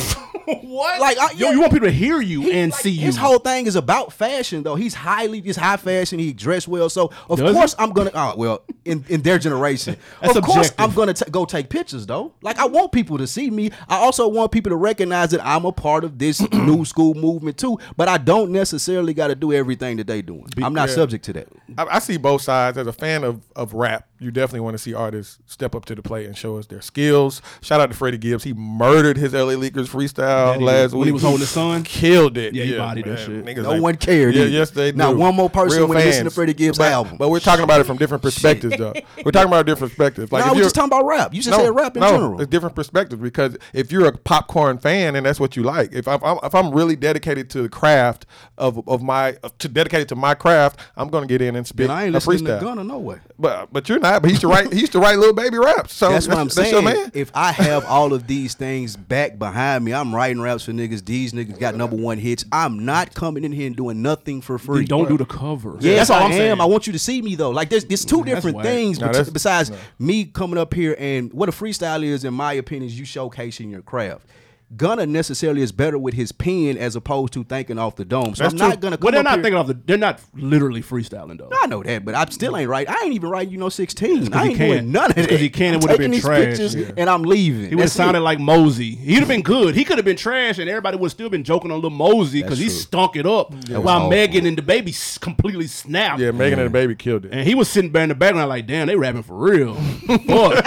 What? Like, Yo, you want people to hear you and see you. His whole thing is about fashion, though. He's high fashion. He dressed well. So of Does course he? I'm gonna. Well, in their generation, That's of course objective. I'm gonna go take pictures, though. Like I want people to see me. I also want people to recognize that I'm a part of this new school movement too. But I don't necessarily got to do everything that they doing. I'm not Yeah. subject to that. I see both sides. As a fan of rap, you definitely want to see artists step up to the plate and show us their skills. Shout out to Freddie Gibbs. He murdered his LA Lakers freestyle Yeah, he last did. week. When he was holding his son? Killed it. Yeah, he bodied that man. shit. Niggas No like- one cared Yeah, either. yes, they do. Not one more person Real would listen to fans. Freddie Gibbs' But- album. But we're talking about it from different perspectives, though. We're talking about a different perspective. Like No, if we're you're- just talking about rap. You just said rap in general. it's different perspectives because if you're a popcorn fan and that's what you like, if I'm really dedicated to the craft dedicated to my craft, I'm gonna get in and spit Then I ain't a listening to freestyle. Gunna, no way. But you're not. But he used to write little baby raps. So That's what I'm That's your saying. man. If I have all of these things back behind me, I'm writing raps for niggas. These niggas got #1 hits. I'm not coming in here and doing nothing for free. Then don't do the cover. Yes, That's all I I'm am. saying. I want you to see me though. Like there's two different whack. things No, that's- besides me coming up here and what a freestyle is, in my opinion, is you showcasing your craft. Gunna necessarily is better with his pen as opposed to thinking off the dome. So That's I'm true. not gonna come Well, they're up not here. thinking of they're not literally freestyling though. I know that, but I still ain't right. I ain't even writing 16. I he ain't can't. doing none of It's that. 'cause he can't, it I'm would've taking been these trash. pictures Yeah. and I'm leaving. He would have That's sounded it. like Mosey. He'd have been good. He could have been trash, and everybody would have still been joking on Lil Mosey because he That's true. stunk it up. was While awful. Megan and the baby completely snapped. Yeah, Megan and the baby killed it. And he was sitting there in the background like, damn, they rapping for real. Fuck.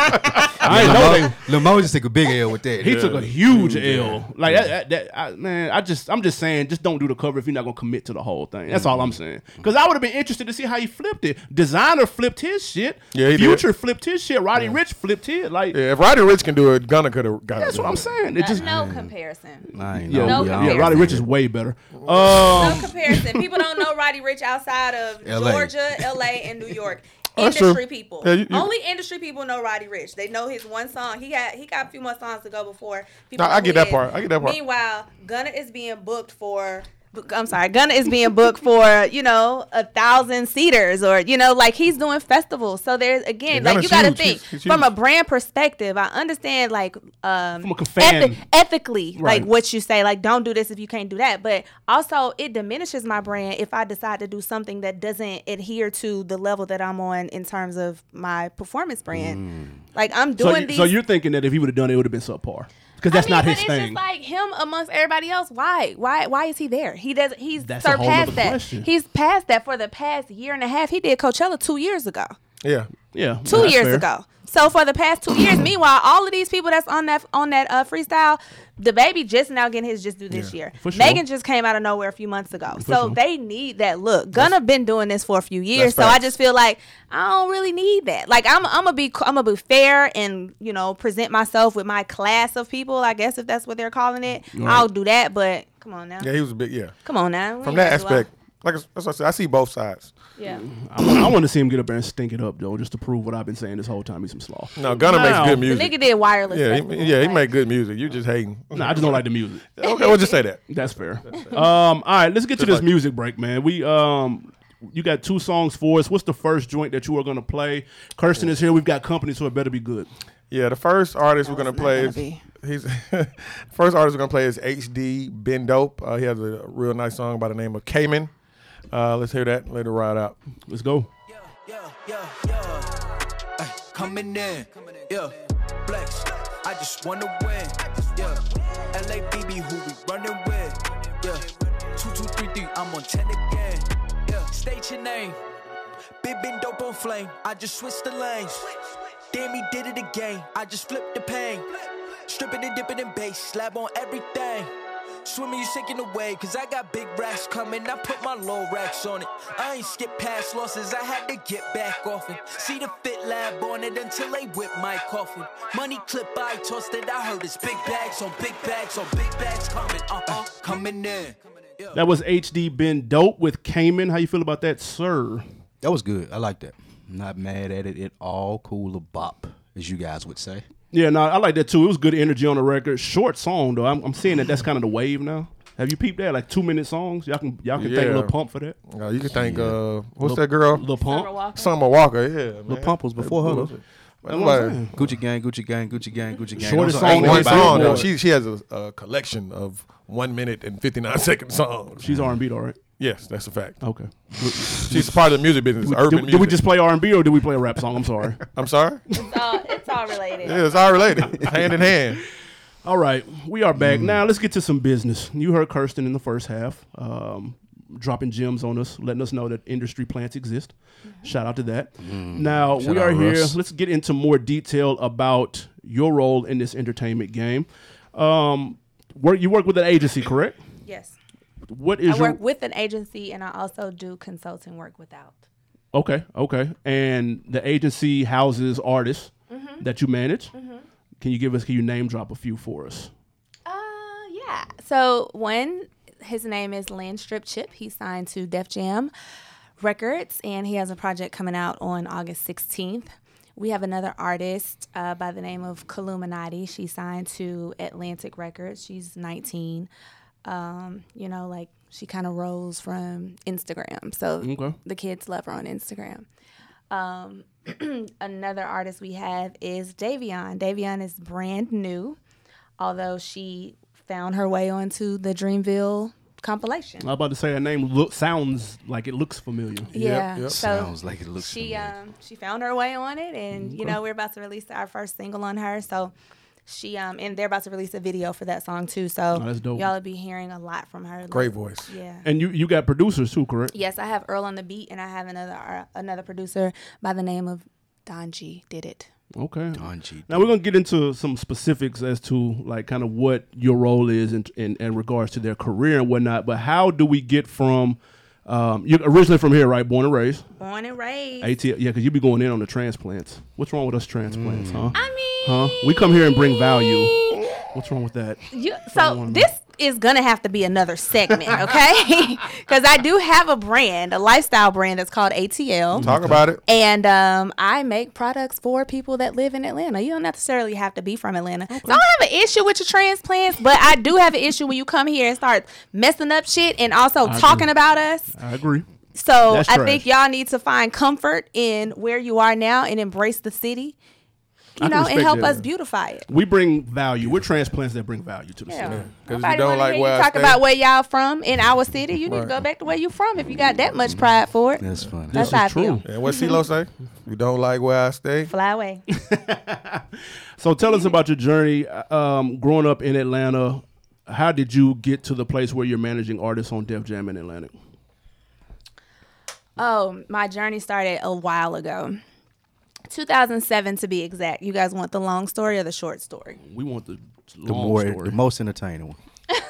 I didn't know they. Lil Moses took a big L with that. He took a huge L. Like man, I'm just saying, just don't do the cover if you're not gonna commit to the whole thing. That's all I'm saying. Because I would have been interested to see how he flipped it. Designer flipped his shit. Yeah, he did. Future flipped his shit. Roddy Rich flipped his. Like Yeah, if Roddy Rich can do it, Gunna could have got it. that's what I'm saying. It just No comparison. I ain't yeah, know. No yeah, comparison. Roddy Rich is way better. No comparison. People don't know Roddy Rich outside of LA. Georgia, LA, and New York. That's Industry true. people. Yeah, you- Only industry people know Roddy Rich. They know his one song. He got a few more songs to go before people. No, I know get who that he part. is. I get that part. Meanwhile, Gunna is being booked for Gunna is being booked for, you know, 1,000 seaters, or, you know, like he's doing festivals. So there's, again, like you got to think He's from huge. a brand perspective. I understand, like, From a fan. ethically, Right. like what you say, like don't do this if you can't do that. But also it diminishes my brand if I decide to do something that doesn't adhere to the level that I'm on in terms of my performance brand. Like I'm doing these. So you're thinking that if he would have done it, it would have been subpar. Because that's not but his it's thing. just like him amongst everybody else. Why is he there? He's That's a whole surpassed nother that. question. He's past that for the past year and a half. He did Coachella 2 years ago. Yeah. Yeah. 2 that's years fair. ago. So for the past 2 years, meanwhile, all of these people that's on that freestyle, the baby just now getting his just due this year. for sure. Megan just came out of nowhere a few months ago. So sure. they need that look. Gunna been doing this for a few years, That's so I facts. just feel like I don't really need that. Like I'm gonna be fair and, you know, present myself with my class of people, I guess, if that's what they're calling it. I'll do that, but come on now. Yeah, he was a big, yeah. Come on now. We From ain't that gotta do all- aspect, like that's what I said, I see both sides. Yeah. I want to see him get up there and stink it up, though, just to prove what I've been saying this whole time. He's some slaw. No, Gunna Now- makes good The music. nigga did wireless. Yeah, festival, he like- make good music. You just hating. Nah, I just don't like the music. Okay, we'll just say that. That's fair. All right, let's get to this like- music break, man. You got 2 songs for us. What's the first joint that you are going to play? Kirsten is here. We've got company, so it better be good. Yeah, the first artist we're gonna play not is gonna he's first artist we're gonna play is HD Ben Dope. He has a real nice song by the name of Cayman. Let's hear that. Let it ride out. Let's go. Ay, coming in, yeah, flex. I just wanna win, yeah. LABB, who we running with, yeah. 2233, I'm on 10 again, yeah. State your name, Big Ben Dope on flame. I just switched the lanes. Damn, he did it again. I just flipped the pain. Stripping and dipping in bass, slab on everything. Swimming, you sinking away, cause I got big racks coming. I put my low racks on it. I ain't skip past losses, I had to get back off it. See the Fit Lab on it until they whip my coffin. Money clip, I tossed it, I heard it's big bags on big bags on big bags coming, coming in. Yeah. That was HD Ben Dope with Cayman. How you feel about that, sir? That was good. I like that. I'm not mad at it at all. Cool a bop, as you guys would say. Yeah, no, I like that too. It was good energy on the record. Short song though. I'm seeing that's kind of the wave now. Have you peeped that? Like 2-minute songs. Y'all can thank Yeah. Lil Pump for that. You can thank what's that girl? Lil Pump. Summer Walker. Summer Walker. Yeah, Lil Pump was before her, though. That's what I'm saying. Gucci gang, Gucci gang, Gucci gang, Gucci gang. Shortest Those are- song Ain't on one his song though. Billboard. She has a collection of 1 minute and 59-second songs. She's R&B though, right? Yes, that's a fact. Okay. She's part of the music business, urban Did music. we just play R&B or did we play a rap song? I'm sorry. I'm sorry. It's all related. Yeah, it's all related, hand in hand. All right, we are back. Now let's get to some business. You heard Kirsten in the first half, dropping gems on us, letting us know that industry plants exist. Shout out to that. Now Shout we are out, here. Russ. Let's get into more detail about your role in this entertainment game. You work with an agency, correct? Yes. What is I your work with an agency and I also do consulting work without. okay? And the agency houses artists that you manage. Can you name drop a few for us? Yeah. So one, his name is Lynn Strip Chip. He's signed to Def Jam Records, and he has a project coming out on August 16th. We have another artist by the name of Kaluminati. She's signed to Atlantic Records. She's 19. She kind of rose from Instagram. So Okay. the kids love her on Instagram. Another artist we have is Davion. Davion is brand new, although she found her way onto the Dreamville compilation. I was about to say her name sounds like it looks familiar. Yeah, yep. so Sounds like it looks she familiar. she found her way on it, and we're about to release our first single on her. So she and they're about to release a video for that song too. So that's dope. y'all will be hearing a lot from her. Great voice. Yeah. And you got producers too, correct? Yes, I have Earl on the beat, and I have another producer by the name of Don G. Did it. Okay. Don G. Now we're gonna get into some specifics as to like kind of what your role is in regards to their career and whatnot. But how do we get from you're originally from here, right? Born and raised. Born and raised. ATL, yeah, because you be going in on the transplants. What's wrong with us transplants, huh? I mean, Huh? We come here and bring value. What's wrong with that? So this is gonna have to be another segment, okay? Because I do have a brand, a lifestyle brand that's called ATL. Talk about it. And I make products for people that live in Atlanta. You don't necessarily have to be from Atlanta. So I don't have an issue with your transplants, but I do have an issue when you come here and start messing up shit and also talking about us. I agree. So That's I trash. think y'all need to find comfort in where you are now and embrace the city, I can and respect help that. us beautify it. We bring value. We're transplants that bring value to the city. Because if Nobody you don't wanna like hear where you I talk stay, about where y'all from in our city. You need to go back to where you from if you got that much pride for it. That's funny. That's This how I is true. feel. and what CeeLo say? You don't like where I stay? Fly away. So tell us about your journey growing up in Atlanta. How did you get to the place where you're managing artists on Def Jam in Atlantic? Oh, my journey started a while ago. 2007 to be exact. You guys want the long story or the short story? We want the The long more, story. the most entertaining one.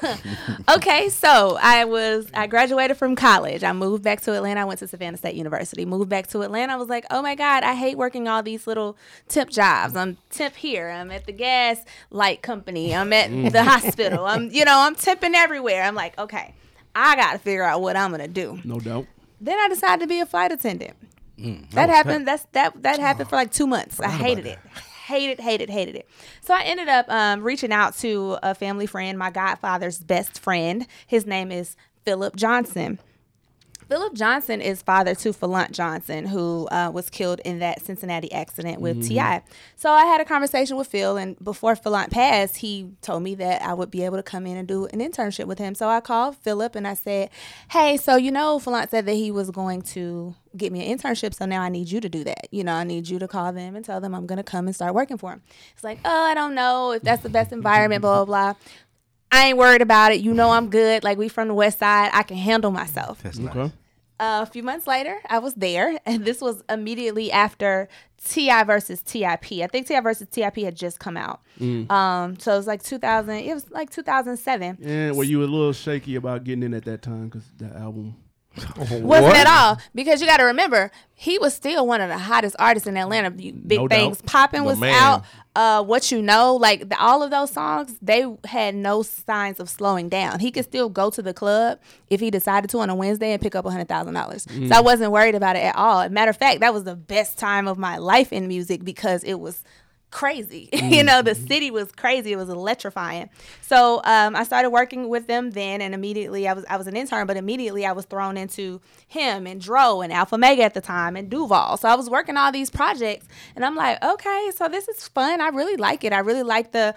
Okay, so I graduated from college. I moved back to Atlanta. I went to Savannah State University. Moved back to Atlanta. I was like, oh my God, I hate working all these little temp jobs. I'm temp here. I'm at the gas light company. I'm at the hospital. I'm temping everywhere. I'm like, okay, I got to figure out what I'm gonna do. No doubt. Then I decided to be a flight attendant. That happened. That happened for like 2 months. I hated it. Hated it. So I ended up reaching out to a family friend, my godfather's best friend. His name is Philip Johnson. Philip Johnson is father to Falant Johnson, who was killed in that Cincinnati accident with T.I. So I had a conversation with Phil, and before Falant passed, he told me that I would be able to come in and do an internship with him. So I called Philip and I said, hey, so Falant said that he was going to get me an internship, so now I need you to do that. I need you to call them and tell them I'm going to come and start working for him. It's like, oh, I don't know if that's the best environment, blah, blah, blah. I ain't worried about it. I'm good. Like, we from the West Side. I can handle myself. That's nice. Okay. A few months later, I was there, and this was immediately after T.I. versus T.I.P. I think T.I. versus T.I.P. had just come out. So it was like 2000. It was like 2007. And were you a little shaky about getting in at that time because that album? Wasn't at all, because you got to remember, he was still one of the hottest artists in Atlanta. Big No Things doubt. Poppin' The was man. out. What You Know, like all of those songs, they had no signs of slowing down. He could still go to the club if he decided to on a Wednesday and pick up $100,000. So I wasn't worried about it at all. Matter of fact, that was the best time of my life in music because it was crazy. The city was crazy. It was electrifying. So I started working with them then, and immediately I was an intern, but immediately I was thrown into him and Dro and Alpha Mega at the time and Duval. So I was working all these projects, and I'm like, okay, so this is fun. I really like it. I really like the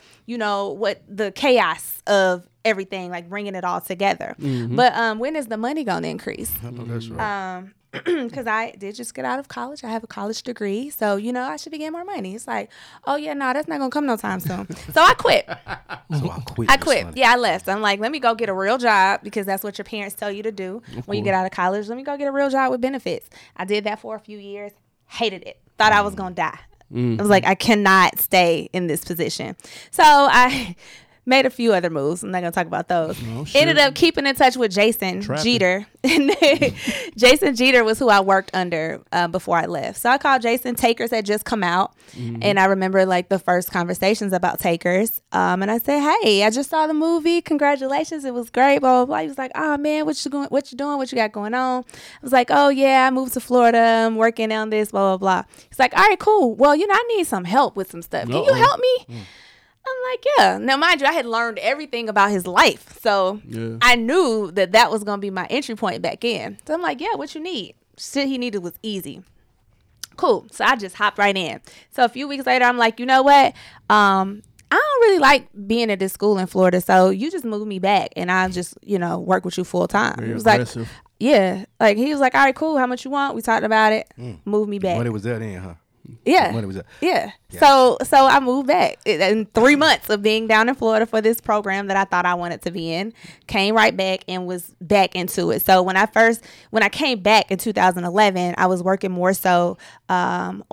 the chaos of everything, like bringing it all together. But when is the money gonna increase? I know that's right. Because I did just get out of college. I have a college degree. So, I should be getting more money. It's like, oh, yeah, no, that's not going to come no time soon. So I quit. So I quit. I this quit. one. Yeah, I left. I'm like, let me go get a real job, because that's what your parents tell you to do when you get out of college. Let me go get a real job with benefits. I did that for a few years. Hated it. Thought I was going to die. I was like, I cannot stay in this position. So I made a few other moves. I'm not going to talk about those. Oh, shit. Ended up keeping in touch with Jason Trapping. Jeter. Jason Jeter was who I worked under before I left. So I called Jason. Takers had just come out. And I remember like the first conversations about Takers. And I said, hey, I just saw the movie. Congratulations. It was great. Blah, blah, blah. He was like, oh, man, what you doing? What you got going on? I was like, oh, yeah, I moved to Florida. I'm working on this, blah, blah, blah. He's like, all right, cool. Well, I need some help with some stuff. Can you help me? I'm like, yeah. Now, mind you, I had learned everything about his life. So Yeah. I knew that was going to be my entry point back in. So I'm like, yeah, what you need? Shit he needed was easy. Cool. So I just hopped right in. So a few weeks later, I'm like, you know what? I don't really like being at this school in Florida. So you just move me back and I'll just, work with you full time. Very He was like, aggressive. yeah. Like, he was like, all right, cool. How much you want? We talked about it. Move me back. Money was that in, huh? Yeah. Money was that. Yeah. Yeah. So I moved back in 3 months of being down in Florida for this program that I thought I wanted to be in. Came right back and was back into it. So when I came back in 2011, I was working more so on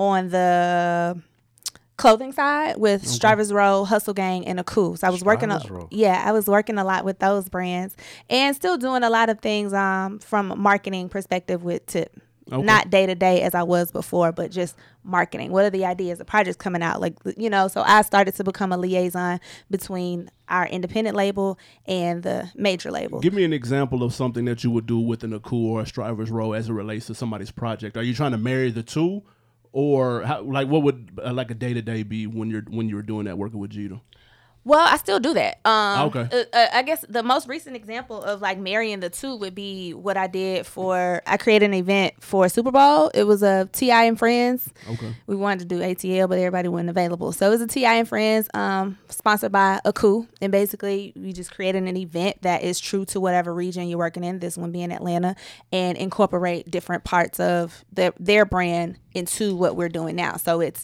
the clothing side with Strivers Row, Hustle Gang, and Aku. So I was working Strivers Row. I was working a lot with those brands and still doing a lot of things from a marketing perspective with Tip. Okay. not day to day as I was before, but just marketing. What are the ideas, the projects coming out? Like, so I started to become a liaison between our independent label and the major label. Give me an example of something that you would do within a Aku or a Striver's Row as it relates to somebody's project. Are you trying to marry the two, or what would like a day to day be when you're doing that, working with Jeter? Well, I still do that. Okay. I guess the most recent example of like marrying the two would be what I did I created an event for Super Bowl. It was a T.I. and Friends. Okay. We wanted to do ATL, but everybody wasn't available. So it was a T.I. and Friends, sponsored by Aku. And basically, we just created an event that is true to whatever region you're working in, this one being Atlanta, and incorporate different parts of their brand into what we're doing now. So it's,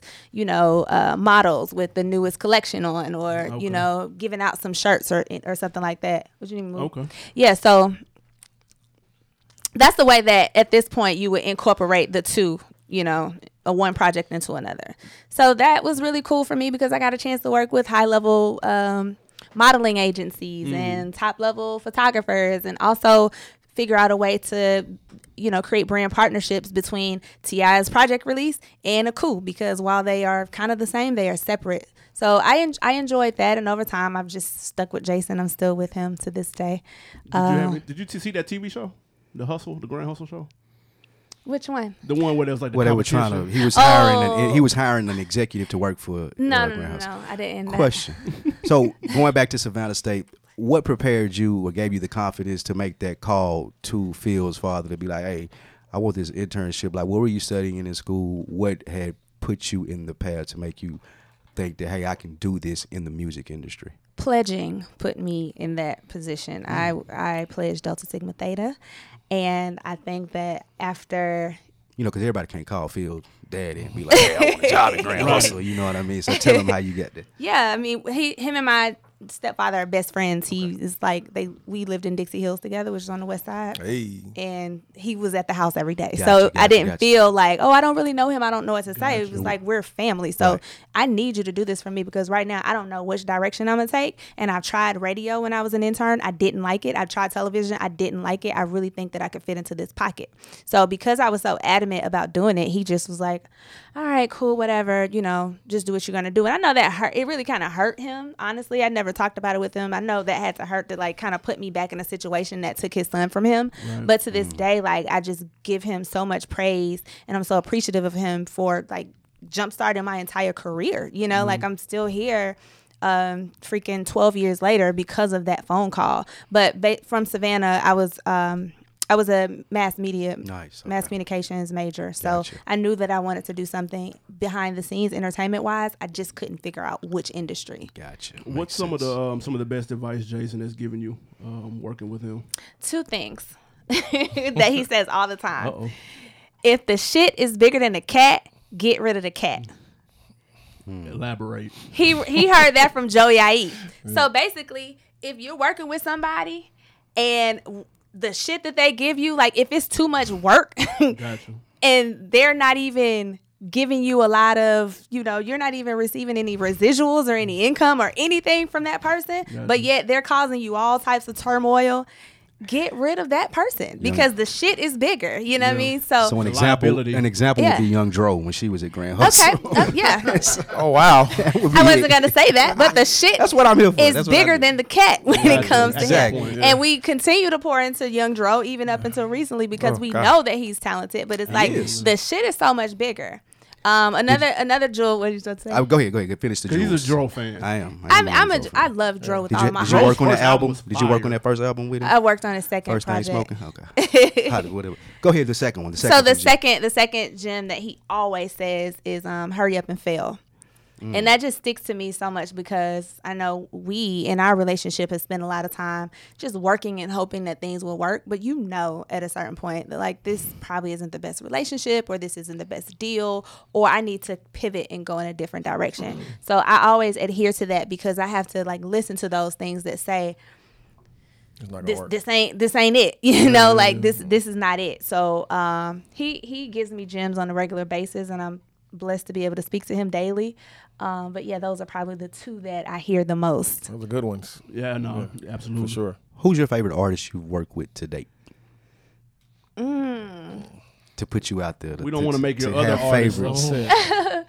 models with the newest collection on, or, giving out some shirts or something like that. What you need to move? Okay. Yeah, so that's the way that at this point you would incorporate the two, a one project into another. So that was really cool for me because I got a chance to work with high level modeling agencies and top level photographers, and also figure out a way to, create brand partnerships between T.I.'s project release and Aku, because while they are kind of the same, they are separate. So I enjoyed that, and over time I've just stuck with Jason. I'm still with him to this day. Did you see that TV show, The Grand Hustle show? Which one? The one where there was like the Where they were trying to, competition? he was hiring an executive to work for. No, Greenhouse. I didn't. Question. So going back to Savannah State, what prepared you or gave you the confidence to make that call to Phil's father to be like, hey, I want this internship? Like, what were you studying in school? What had put you in the path to make you think that, hey, I can do this in the music industry? Pledging put me in that position. I pledged Delta Sigma Theta, and I think that after, because everybody can't call Phil daddy and be like, hey, I want a job at Grand Hustle. You know what I mean? So tell him how you got there. Yeah, I mean, him and my stepfather are best friends. He is like, we lived in Dixie Hills together, which is on the west side. Hey. And he was at the house every day. Gotcha, I didn't feel like, I don't really know him, I don't know what to say. It was like, we're family. So Right. I need you to do this for me, because right now I don't know which direction I'm gonna take. And I've tried radio when I was an intern. I didn't like it. I tried television. I didn't like it. I really think that I could fit into this pocket. So because I was so adamant about doing it, he just was like, all right, cool, whatever, just do what you're gonna do. And I know that hurt. It really kind of hurt him. Honestly, I never talked about it with him. I know that had to hurt to like kind of put me back in a situation that took his son from him. Right. But to this day, like, I just give him so much praise, and I'm so appreciative of him for like jumpstarting my entire career. Like, I'm still here freaking 12 years later because of that phone call. But from Savannah, I was a mass communications major. So Gotcha. I knew that I wanted to do something behind the scenes, entertainment wise. I just couldn't figure out which industry. Gotcha. What's some of the best advice Jason has given you working with him? Two things that he says all the time. Uh-oh. If the shit is bigger than the cat, get rid of the cat. Elaborate. He heard that from Joey IE. So basically, if you're working with somebody and the shit that they give you, like, if it's too much work Gotcha. and they're not even giving you a lot of, you're not even receiving any residuals or any income or anything from that person, but yet they're causing you all types of turmoil, get rid of that person, because the shit is bigger. You know what I mean? So an The example liability. would be Young Dro when she was at Grand Hustle. okay, yeah. Oh, wow. I wasn't gonna say that, but the shit That's what I'm here for. is That's what I bigger do. than the cat when it Gotcha. comes to Exactly. him. Yeah. And we continue to pour into Young Dro even up until recently, because Oh, we God. know that he's talented, but it's like is. the shit is so much bigger. Another Jewel, what did you supposed to say? Go ahead. Finish the 'Cause he's a jewels. Dro fan. I am. I love Dro with all my Did you heart. work on First the album album? was Did you work fire. on that first album with him? I worked on his second First Thing project. Smoking? Okay. Whatever. Go ahead, the second one. So the second gem that he always says is hurry up and fail. And that just sticks to me so much, because I know we in our relationship have spent a lot of time just working and hoping that things will work. But at a certain point that like this probably isn't the best relationship, or this isn't the best deal, or I need to pivot and go in a different direction. So I always adhere to that, because I have to like listen to those things that say, It's not gonna work. this ain't it, like this is not it. So he gives me gems on a regular basis, and I'm blessed to be able to speak to him daily. But yeah, those are probably the two that I hear the most. Those are good ones, Yeah, no, absolutely. for sure. Who's your favorite artist you've worked with to date? to put you out there? We don't want to make your to other have artists favorites. upset.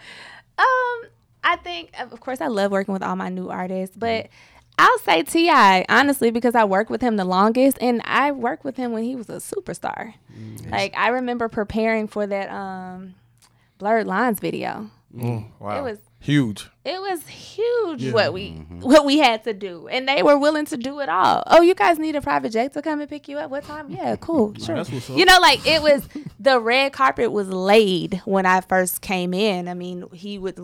I think, of course, I love working with all my new artists, but I'll say T.I., honestly, because I worked with him the longest, and I worked with him when he was a superstar. Like, I remember preparing for that Blurred Lines video. Wow. It was huge. It was huge what we had to do, and they were willing to do it all. Oh, you guys need a private jet to come and pick you up? What time? Yeah, cool, sure. That's what's up. You know, like it was the red carpet was laid when I first came in. I mean, we would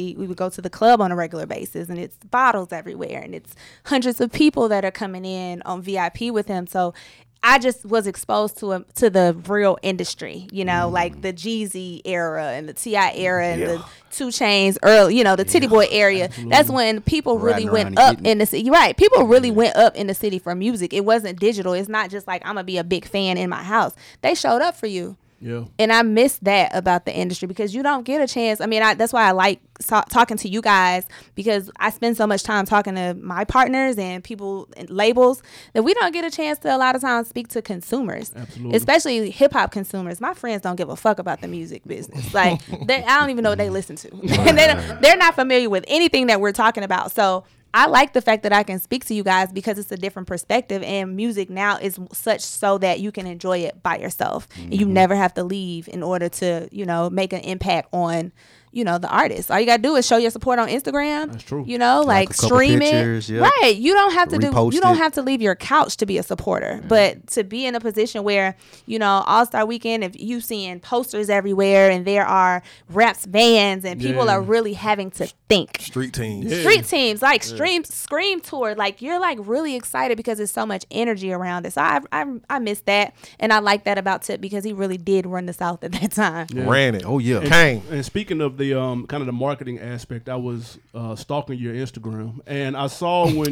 go to the club on a regular basis, and it's bottles everywhere, and it's hundreds of people that are coming in on VIP with him. So I just was exposed to the real industry, you know, like the Jeezy era and the T.I. era and the 2 Chainz early, you know, the Titty Boy area. Absolutely. That's when people really Riding went around and up getting in the city. Right. People really went up in the city for music. It wasn't digital. It's not just like I'm going to be a big fan in my house. They showed up for you. Yeah. And I miss that about the industry because you don't get a chance. I mean, that's why I like talking to you guys, because I spend so much time talking to my partners and people and labels that we don't get a chance to a lot of times speak to consumers. Absolutely. Especially hip hop consumers. My friends don't give a fuck about the music business. Like, I don't even know what they listen to. They're not familiar with anything that we're talking about. So I like the fact that I can speak to you guys because it's a different perspective, and music now is such so that you can enjoy it by yourself. And you never have to leave in order to, you know, make an impact on, you know, the artist. All you gotta do is show your support on Instagram. That's true. You know, like a couple stream pictures, it. yep. Right. You don't have to Repost you don't it. have to leave your couch to be a supporter. But to be in a position where, you know, All-Star Weekend, if you seeing posters everywhere and there are Raps vans and people are really having to think. Street teams. Street teams, like Scream Tour, like you're like really excited because there's so much energy around it. So I miss that, and I like that about Tip because he really did run the South at that time. Ran it. Oh, yeah. Came. And speaking of the kind of the marketing aspect, I was stalking your Instagram, and I saw when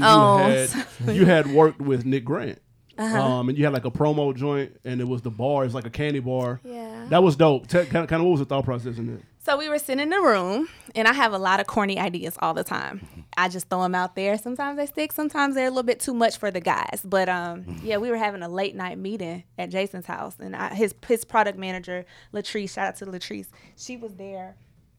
you had worked with Nick Grant. And you had like a promo joint, and it was the bar. It's like a candy bar. Yeah. That was dope. Kind of what was the thought process in it? So we were sitting in the room, and I have a lot of corny ideas all the time. I just throw them out there. Sometimes they stick. Sometimes they're a little bit too much for the guys. But yeah, we were having a late night meeting at Jason's house, and his product manager, Latrice, shout out to Latrice, she was there.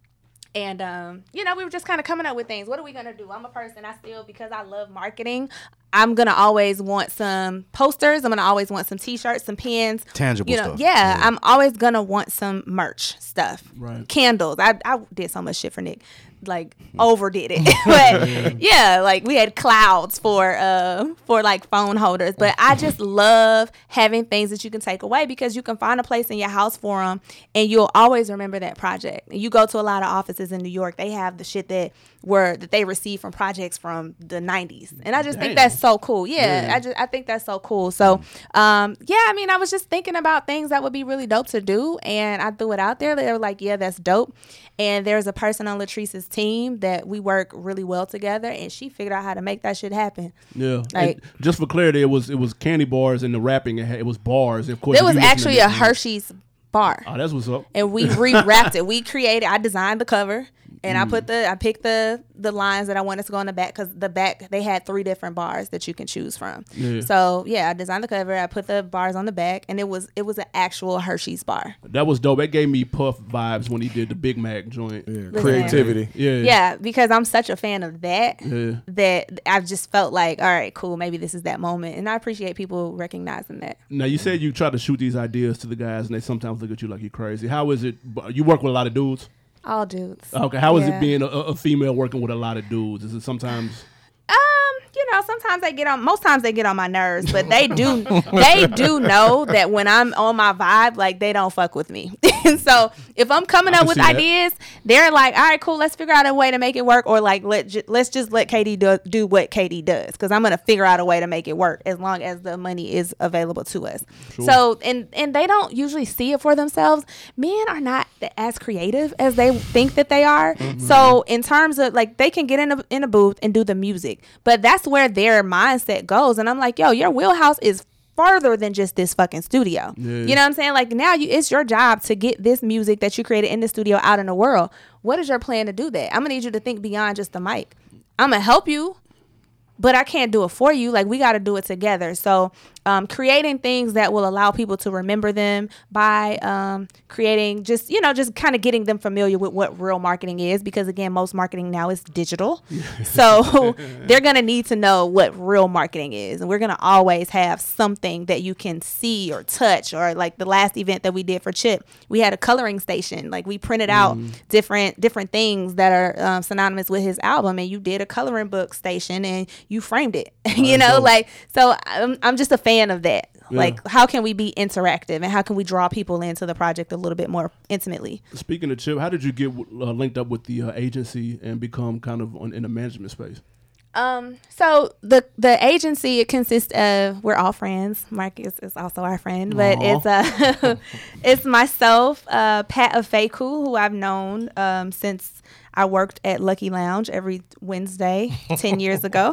And, you know, we were just kind of coming up with things. What are we going to do? I'm a person, because I love marketing, I'm going to always want some posters. I'm going to always want some T-shirts, some pens. Tangible stuff. Yeah, I'm always going to want some merch stuff. Right. Candles. I did so much shit for Nick. Like, overdid it. But, yeah, like, we had clouds for like, phone holders. But I just love having things that you can take away because you can find a place in your house for them, and you'll always remember that project. You go to a lot of offices in New York, they have the shit that they received from projects from the 90s. And I just think that's so cool. Yeah. I think that's so cool. So, yeah, I mean, I was just thinking about things that would be really dope to do, and I threw it out there. They were like, yeah, that's dope. And there's a person on Latrice's team that we work really well together, and she figured out how to make that shit happen. Yeah. Like, and just for clarity, it was candy bars, and the wrapping it was bars. Of course, it was actually a Hershey's bar. Oh, that's what's up. And we rewrapped it. I designed the cover, and I picked the lines that I wanted to go on the back, because the back, they had 3 different bars that you can choose from. Yeah. So yeah, I designed the cover, I put the bars on the back, and it was an actual Hershey's bar. That was dope. That gave me Puff vibes when he did the Big Mac joint. Yeah. Creativity. Yeah, because I'm such a fan of that that I've just felt like, all right, cool, maybe this is that moment, and I appreciate people recognizing that. Now, you said you try to shoot these ideas to the guys, and they sometimes look at you like you're crazy. How is it? You work with a lot of dudes? All dudes. Okay, how is it being a female working with a lot of dudes? Is it sometimes? You know, sometimes most times they get on my nerves, but they do know that when I'm on my vibe, like, they don't fuck with me. And so if I'm coming up with ideas, they're like, all right, cool, let's figure out a way to make it work, or like, let's just let Katie do what Katie does, because I'm going to figure out a way to make it work as long as the money is available to us. Sure. So, and they don't usually see it for themselves. Men are not as creative as they think that they are. Mm-hmm. So in terms of, like, they can get in a booth and do the music, but that's where their mindset goes. And I'm like, yo, your wheelhouse is further than just this fucking studio. Yeah. You know what I'm saying? Like, now it's your job to get this music that you created in the studio out in the world. What is your plan to do that? I'm gonna need you to think beyond just the mic. I'm gonna help you, but I can't do it for you. Like, we got to do it together. So creating things that will allow people to remember them by creating just kind of getting them familiar with what real marketing is, because again, most marketing now is digital. So they're going to need to know what real marketing is. And we're going to always have something that you can see or touch, or like the last event that we did for Chip, we had a coloring station. Like we printed out different things that are synonymous with his album, and you did a coloring book station and you framed it, so I'm just a fan of that. Yeah. Like, how can we be interactive, and how can we draw people into the project a little bit more intimately? Speaking of Chip, how did you get linked up with the agency and become kind of in the management space? So the agency, it consists of, we're all friends. Mark is also our friend, but it's it's myself, Pat Afeku, who I've known since I worked at Lucky Lounge every Wednesday 10 years ago.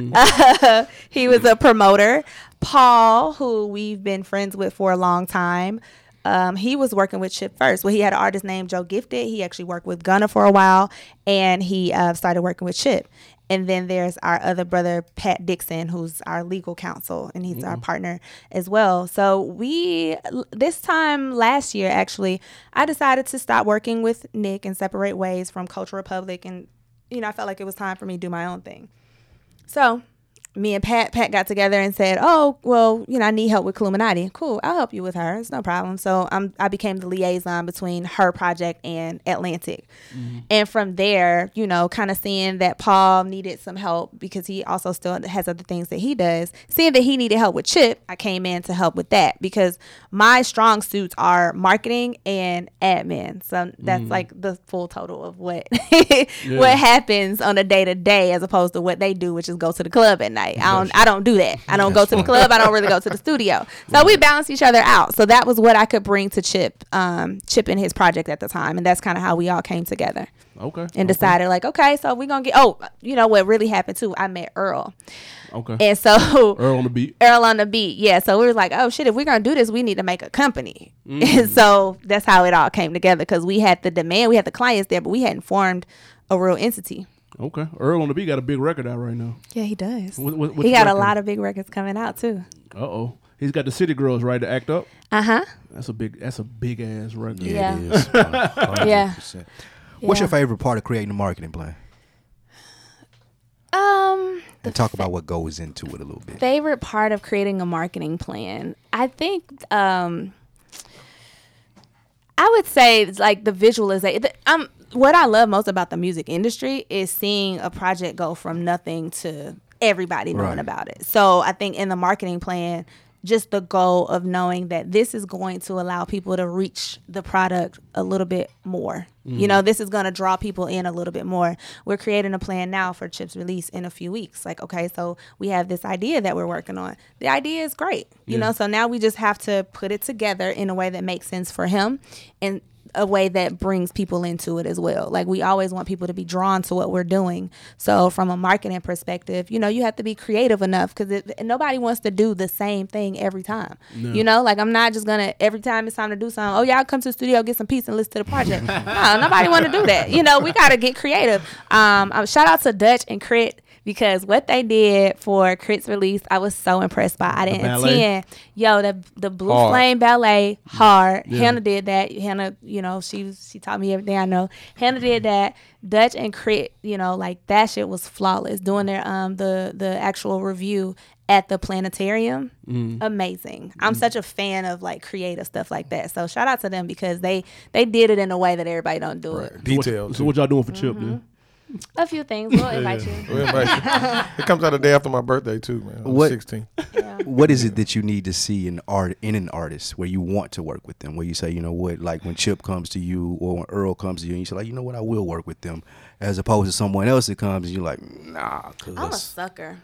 He was a promoter. Paul, who we've been friends with for a long time. He was working with Chip first. Well, he had an artist named Joe Gifted. He actually worked with Gunna for a while, and he started working with Chip. And then there's our other brother, Pat Dixon, who's our legal counsel, and he's our partner as well. So this time last year, actually, I decided to stop working with Nick and separate ways from Culture Republic. And, I felt like it was time for me to do my own thing. So me and Pat got together and said, oh, well, I need help with Illuminati. Cool, I'll help you with her. It's no problem. So I became the liaison between her project and Atlantic. And from there, kind of seeing that Paul needed some help because he also still has other things that he does. Seeing that he needed help with Chip, I came in to help with that because my strong suits are marketing and admin. So that's like the full total of what what happens on a day-to-day as opposed to what they do, which is go to the club at night. I don't do that. I don't go to the club. I don't really go to the studio. So we balance each other out. So that was what I could bring to Chip in his project at the time. And that's kind of how we all came together. Okay. And decided okay, so we're going to get, what really happened too, I met Earl. Okay. And so Earl on the beat. Yeah. So we were like, oh shit, if we're going to do this, we need to make a company. And so that's how it all came together, because we had the demand, we had the clients there, but we hadn't formed a real entity. Okay. Earl on the beat got a big record out right now. Yeah, he does. What he got a lot of big records coming out too. Uh-oh. He's got the City Girls, right, to Act Up? Uh-huh. That's a big ass record. Yeah, it is. 100%. Yeah. What's your favorite part of creating a marketing plan? And talk about what goes into it a little bit. Favorite part of creating a marketing plan, I think I would say it's like the visualization. What I love most about the music industry is seeing a project go from nothing to everybody knowing about it. So I think in the marketing plan, just the goal of knowing that this is going to allow people to reach the product a little bit more. This is going to draw people in a little bit more. We're creating a plan now for Chip's release in a few weeks. Like, okay, so we have this idea that we're working on. The idea is great, so now we just have to put it together in a way that makes sense for him and a way that brings people into it as well. Like, we always want people to be drawn to what we're doing. So from a marketing perspective, you have to be creative enough, because nobody wants to do the same thing every time. No. Like, I'm not just gonna, every time it's time to do something, oh y'all come to the studio, get some peace and listen to the project. No, nobody want to do that. We gotta get creative. Shout out to Dutch and Crit, because what they did for Crit's release, I was so impressed by. I didn't intend. The Blue Flame Ballet, hard. Yeah. Hannah did that. Hannah, she taught me everything I know. Hannah did that. Dutch and Crit, like that shit was flawless. Doing their the actual review at the planetarium, amazing. I'm such a fan of like creative stuff like that. So shout out to them, because they did it in a way that everybody don't do it. Detailed. So what y'all doing for Chip then? A few things. We'll invite you. We'll invite you. It comes out the day after my birthday too, man. I'm 16. Yeah. What is it that you need to see in an artist where you want to work with them? Where you say, like when Chip comes to you or when Earl comes to you, and you say, like, I will work with them, as opposed to someone else that comes and you're like, nah. I'm a sucker.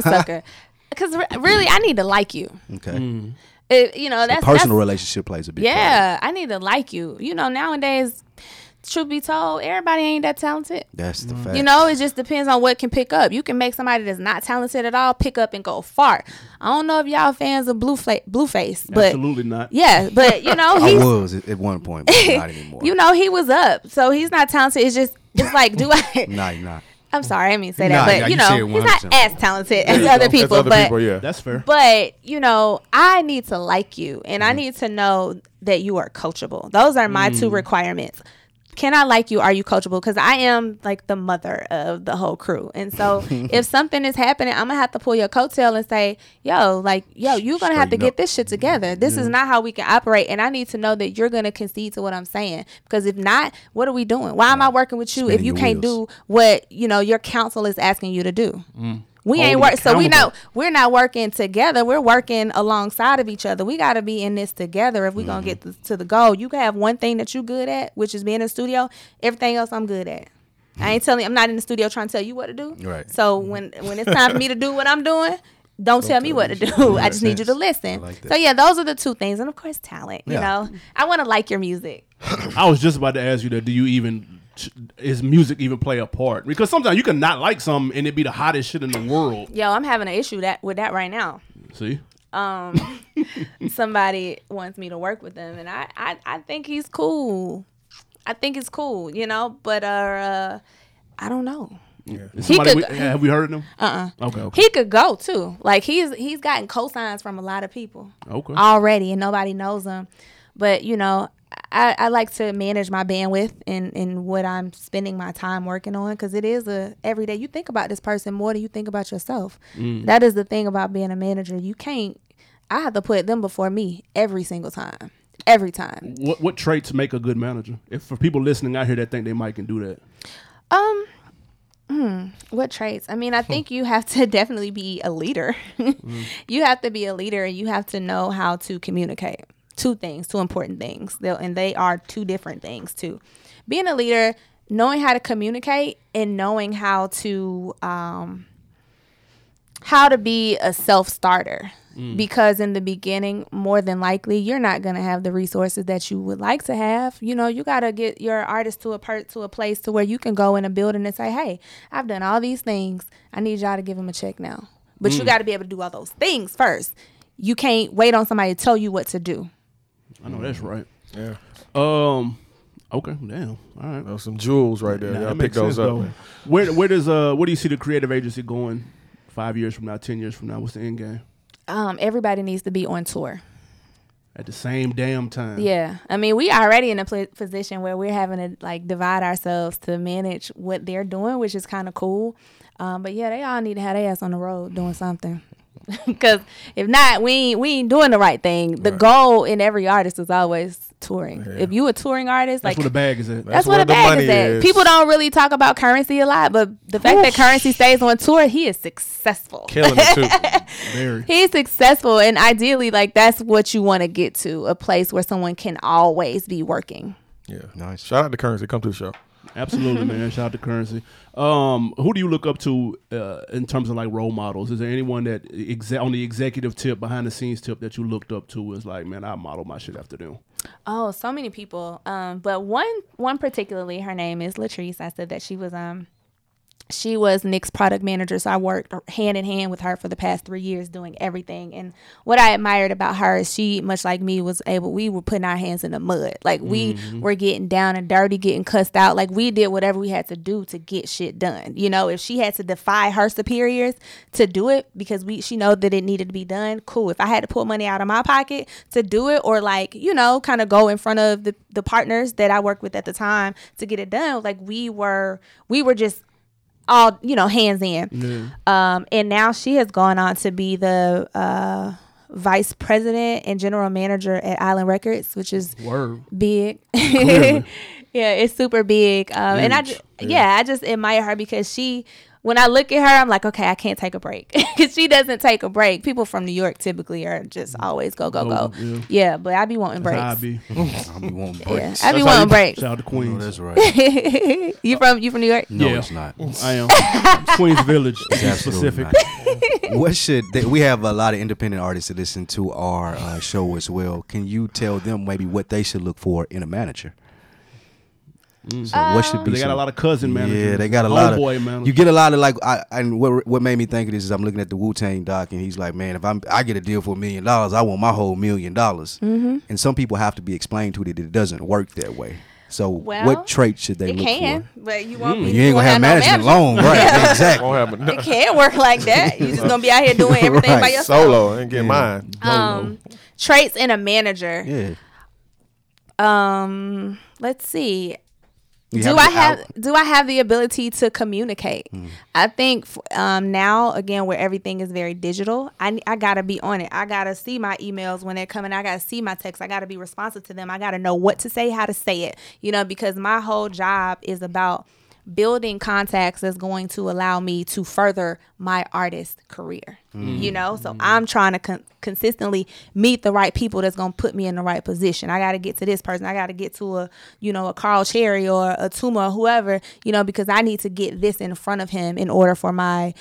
Because really, I need to like you. Okay. That's personal relationship plays a big part. Yeah, I need to like you. Nowadays, truth be told, everybody ain't that talented. That's the fact. It just depends on what can pick up. You can make somebody that's not talented at all pick up and go far. I don't know if y'all fans of Blueface, but absolutely not. Yeah, but I was at one point, but not anymore. He was up, so he's not talented. It's like, do I? Nah, you're not. I'm sorry, I didn't mean to say Nah, that, yeah, but you you know, said he's not 100%. as talented as There you other go. people. As other but people, yeah. That's fair. But, you know, I need to like you and I need to know that you are coachable. Those are my two requirements. Can I like you? Are you coachable? Because I am like the mother of the whole crew. And so if something is happening, I'm going to have to pull your coattail and say, you're going to have to Straighten get up. this shit together. This is not how we can operate. And I need to know that you're going to concede to what I'm saying. Because if not, what are we doing? Why am I working with you if Spinning you your can't wheels. do what, your counsel is asking you to do? We Hold ain't them work, so accountable. we're not working together. We're working alongside of each other. We got to be in this together if we're gonna get to the goal. You can have one thing that you good at, which is being in the studio. Everything else I'm good at. I'm not in the studio trying to tell you what to do. Right. So when it's time for me to do what I'm doing, don't tell me what to do. I just need you to listen. I like that. So yeah, those are the two things, and of course talent. You Yeah. know, I want to like your music. I was just about to ask you that. Do you even is music even play a part? Because sometimes you can not like something and it be the hottest shit in the world. Yo, I'm having an issue with that right now. See, Somebody wants me to work with them, and I think he's cool. I think it's cool, but I don't know. Is somebody could- have we heard of them? Okay. He could go too. Like he's gotten cosigns from a lot of people Okay. already, and nobody knows him. But I like to manage my bandwidth and what I'm spending my time working on, because it is every day you think about this person more than you think about yourself. That is the thing about being a manager. I have to put them before me every single time. Every time. What traits make a good manager? If for people listening out here that think they might can do that. What traits? I mean, I think you have to definitely be a leader. You have to be a leader, and you have to know how to communicate. Two important things. And they are two different things too. Being a leader, knowing how to communicate and knowing how to be a self-starter. Because in the beginning, more than likely, you're not going to have the resources that you would like to have. You got to get your artist to a place to where you can go in a building and say, hey, I've done all these things. I need y'all to give them a check now. But you got to be able to do all those things first. You can't wait on somebody to tell you what to do. I know that's right. Yeah. Okay. Damn. All right. Those some jewels right there. Nah, Y'all that pick makes those sense, up. though. Man. Where do you see the creative agency going 5 years from now, 10 years from now? What's the end game? Everybody needs to be on tour. At the same damn time. Yeah. I mean, we already in a position where we're having to divide ourselves to manage what they're doing, which is kind of cool. But yeah, they all need to have their ass on the road doing something. Because if not, we ain't doing the right thing. The goal in every artist is always touring. Yeah. If you a touring artist, That's where the bag is at. that's where where the the bag money is at. is. People don't really talk about Currency a lot, but the fact that Currency stays on tour, he is successful. Killing it too. Very. He's successful, and ideally, that's what you want to get to, a place where someone can always be working. Yeah. Nice. Shout out to Currency. Come to the show. Absolutely, man. Shout out to Currency. Who do you look up to in terms of role models? Is there anyone that on the executive tip, behind the scenes tip, that you looked up to was like, man, I model my shit after them? Oh, so many people. But one particularly, her name is Latrice. I said that she was Nick's product manager, so I worked hand in hand with her for the past 3 years doing everything. And what I admired about her is she, much like me, we were putting our hands in the mud. We were getting down and dirty, getting cussed out. We did whatever we had to do to get shit done. If she had to defy her superiors to do it because she know that it needed to be done, cool. If I had to pull money out of my pocket to do it, or kind of go in front of the partners that I worked with at the time to get it done, we were just all hands in. And now she has gone on to be the vice president and general manager at Island Records, which is Word. big. Clearly. Yeah, it's super big. And I just admire her because when I look at her, I'm like, okay, I can't take a break, because she doesn't take a break. People from New York typically are just always go. Yeah. Yeah, but I be wanting breaks. How I be. I'll be wanting breaks. Yeah, I be That's how wanting you- breaks. Shout out to No, Queens. that's right. You from New York? No, Yeah. it's not. I am. Queens Village, to be Absolutely specific. not. We have a lot of independent artists that listen to our show as well. Can you tell them maybe what they should look for in a manager? So what should be? They got a some- lot of cousin managers. Yeah, they got a lot of. homeboy managers. You get a lot of and what made me think of this is I'm looking at the Wu-Tang doc, and he's like, man, if I get a deal for $1 million, I want my whole $1 million. And some people have to be explained to that it doesn't work that way. So Well, what traits should they It look can, for? but you won't. You ain't gonna have management long, right? Yeah. Exactly. Won't happen. It can't work like that. You just gonna be out here doing everything by Right. yourself. Solo and get mine. Traits in a manager. Yeah. Let's see. You Do have I to have out- do I have the ability to communicate? I think now again where everything is very digital, I gotta be on it. I gotta see my emails when they're coming. I gotta see my texts. I gotta be responsive to them. I gotta know what to say, how to say it. Because my whole job is about building contacts that's going to allow me to further my artist career. So I'm trying to consistently meet the right people that's going to put me in the right position. I got to get to this person. I got to get to a Carl Cherry or a Tuma or whoever, because I need to get this in front of him in order for my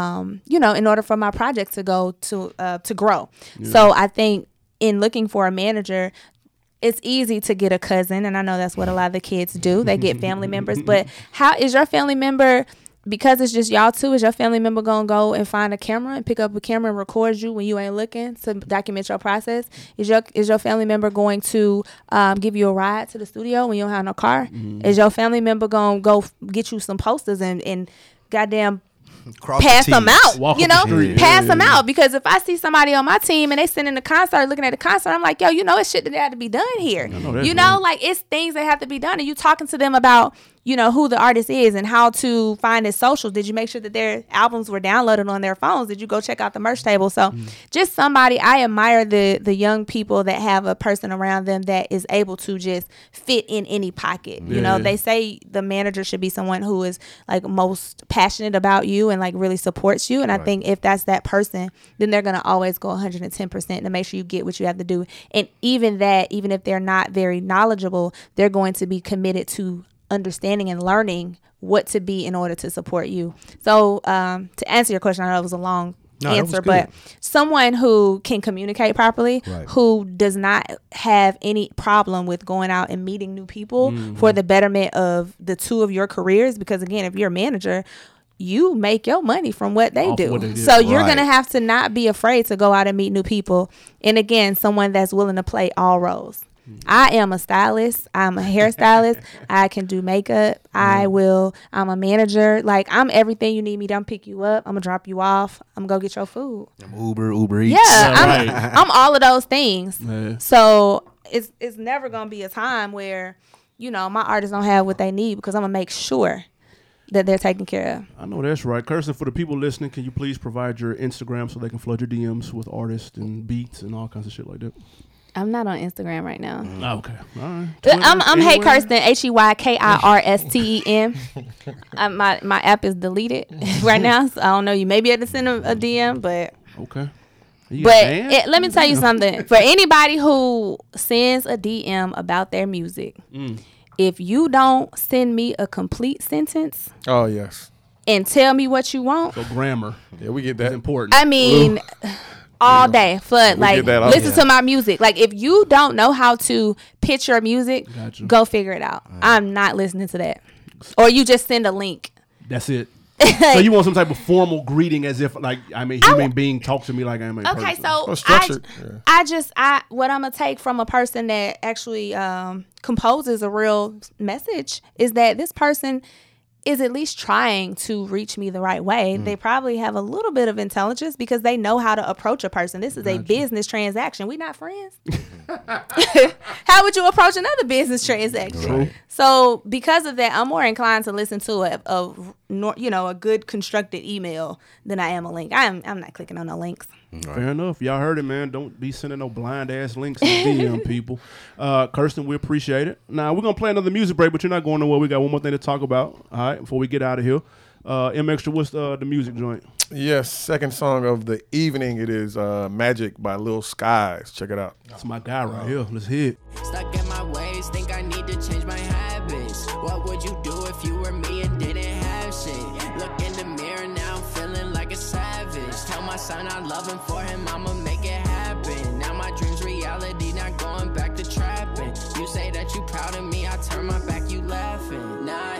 project to go to grow. So I think in looking for a manager, it's easy to get a cousin, and I know that's what a lot of the kids do. They get family members. But how is your family member, because it's just y'all two, is your family member going to go and find a camera and pick up a camera and record you when you ain't looking to document your process? Is your family member going to give you a ride to the studio when you don't have no car? Is your family member going to go get you some posters and goddamn Cross pass the them T's. out, Walk up the street. pass them out. Because if I see somebody on my team and they sitting in the concert looking at the concert, I'm like, yo, it's shit that had to be done here. Like it's things that have to be done. And you talking to them about, who the artist is and how to find his socials. Did you make sure that their albums were downloaded on their phones? Did you go check out the merch table? So just somebody, I admire the young people that have a person around them that is able to just fit in any pocket. They say the manager should be someone who is like most passionate about you and like really supports you. And I think if that's that person, then they're going to always go 110% to make sure you get what you have to do. And even if they're not very knowledgeable, they're going to be committed to understanding and learning what to be in order to support you. So to answer your question, I know it was a long answer, but someone who can communicate properly, who does not have any problem with going out and meeting new people for the betterment of the two of your careers. Because again, if you're a manager, you make your money from what they do. So you're going to have to not be afraid to go out and meet new people. And again, someone that's willing to play all roles. I am a stylist. I'm a hairstylist. I can do makeup. I'm a manager. Like, I'm everything you need me to. I'm pick you up. I'm going to drop you off. I'm going to go get your food. Uber Eats. Yeah, I'm all of those things. Yeah. So it's never going to be a time where, my artists don't have what they need, because I'm going to make sure that they're taken care of. I know that's right. Kirsten, for the people listening, can you please provide your Instagram so they can flood your DMs with artists and beats and all kinds of shit like that? I'm not on Instagram right now. Okay. All right. I'm Hey Anywhere? Kirsten, HeyKirsten. My app is deleted right now, so I don't know. You may be able to send a DM, but Okay. let me tell you something. For anybody who sends a DM about their music, if you don't send me a complete sentence Oh yes. and tell me what you want, So grammar Yeah, we get is that. important. I mean, all day, flood, like get that all listen day. to my music. Like if you don't know how to pitch your music, Gotcha. go figure it out. I'm not listening to that. Or you just send a link. That's it. So you want some type of formal greeting, as if like I'm a human being, talk to me like I'm a Okay, person. so structured, what I'm gonna take from a person that actually composes a real message is that this person is at least trying to reach me the right way. They probably have a little bit of intelligence because they know how to approach a person. This is a business transaction. We not friends. How would you approach another business transaction? True. So because of that, I'm more inclined to listen to a good constructed email than I am a link. I'm not clicking on no links. Fair enough. Y'all heard it, man. Don't be sending no blind ass links to DM people. Kirsten, we appreciate it. Now we're gonna play another music break, but you're not going nowhere. We got one more thing to talk about. All right, before we get out of here. M Extra, what's the music joint? Yes, second song of the evening. It is Magic by Lil Skies. Check it out. That's my guy right here. Let's hit. Stuck in my ways, think I need to change my habits. What would you do if you were me and didn't have shit? Look in the mirror now, I'm feeling like a savage. Tell my son I love him, for him I'ma make it happen. Now my dream's reality, not going back to trapping. You say that you proud of me, I turn my back, you laughing. Now I hit the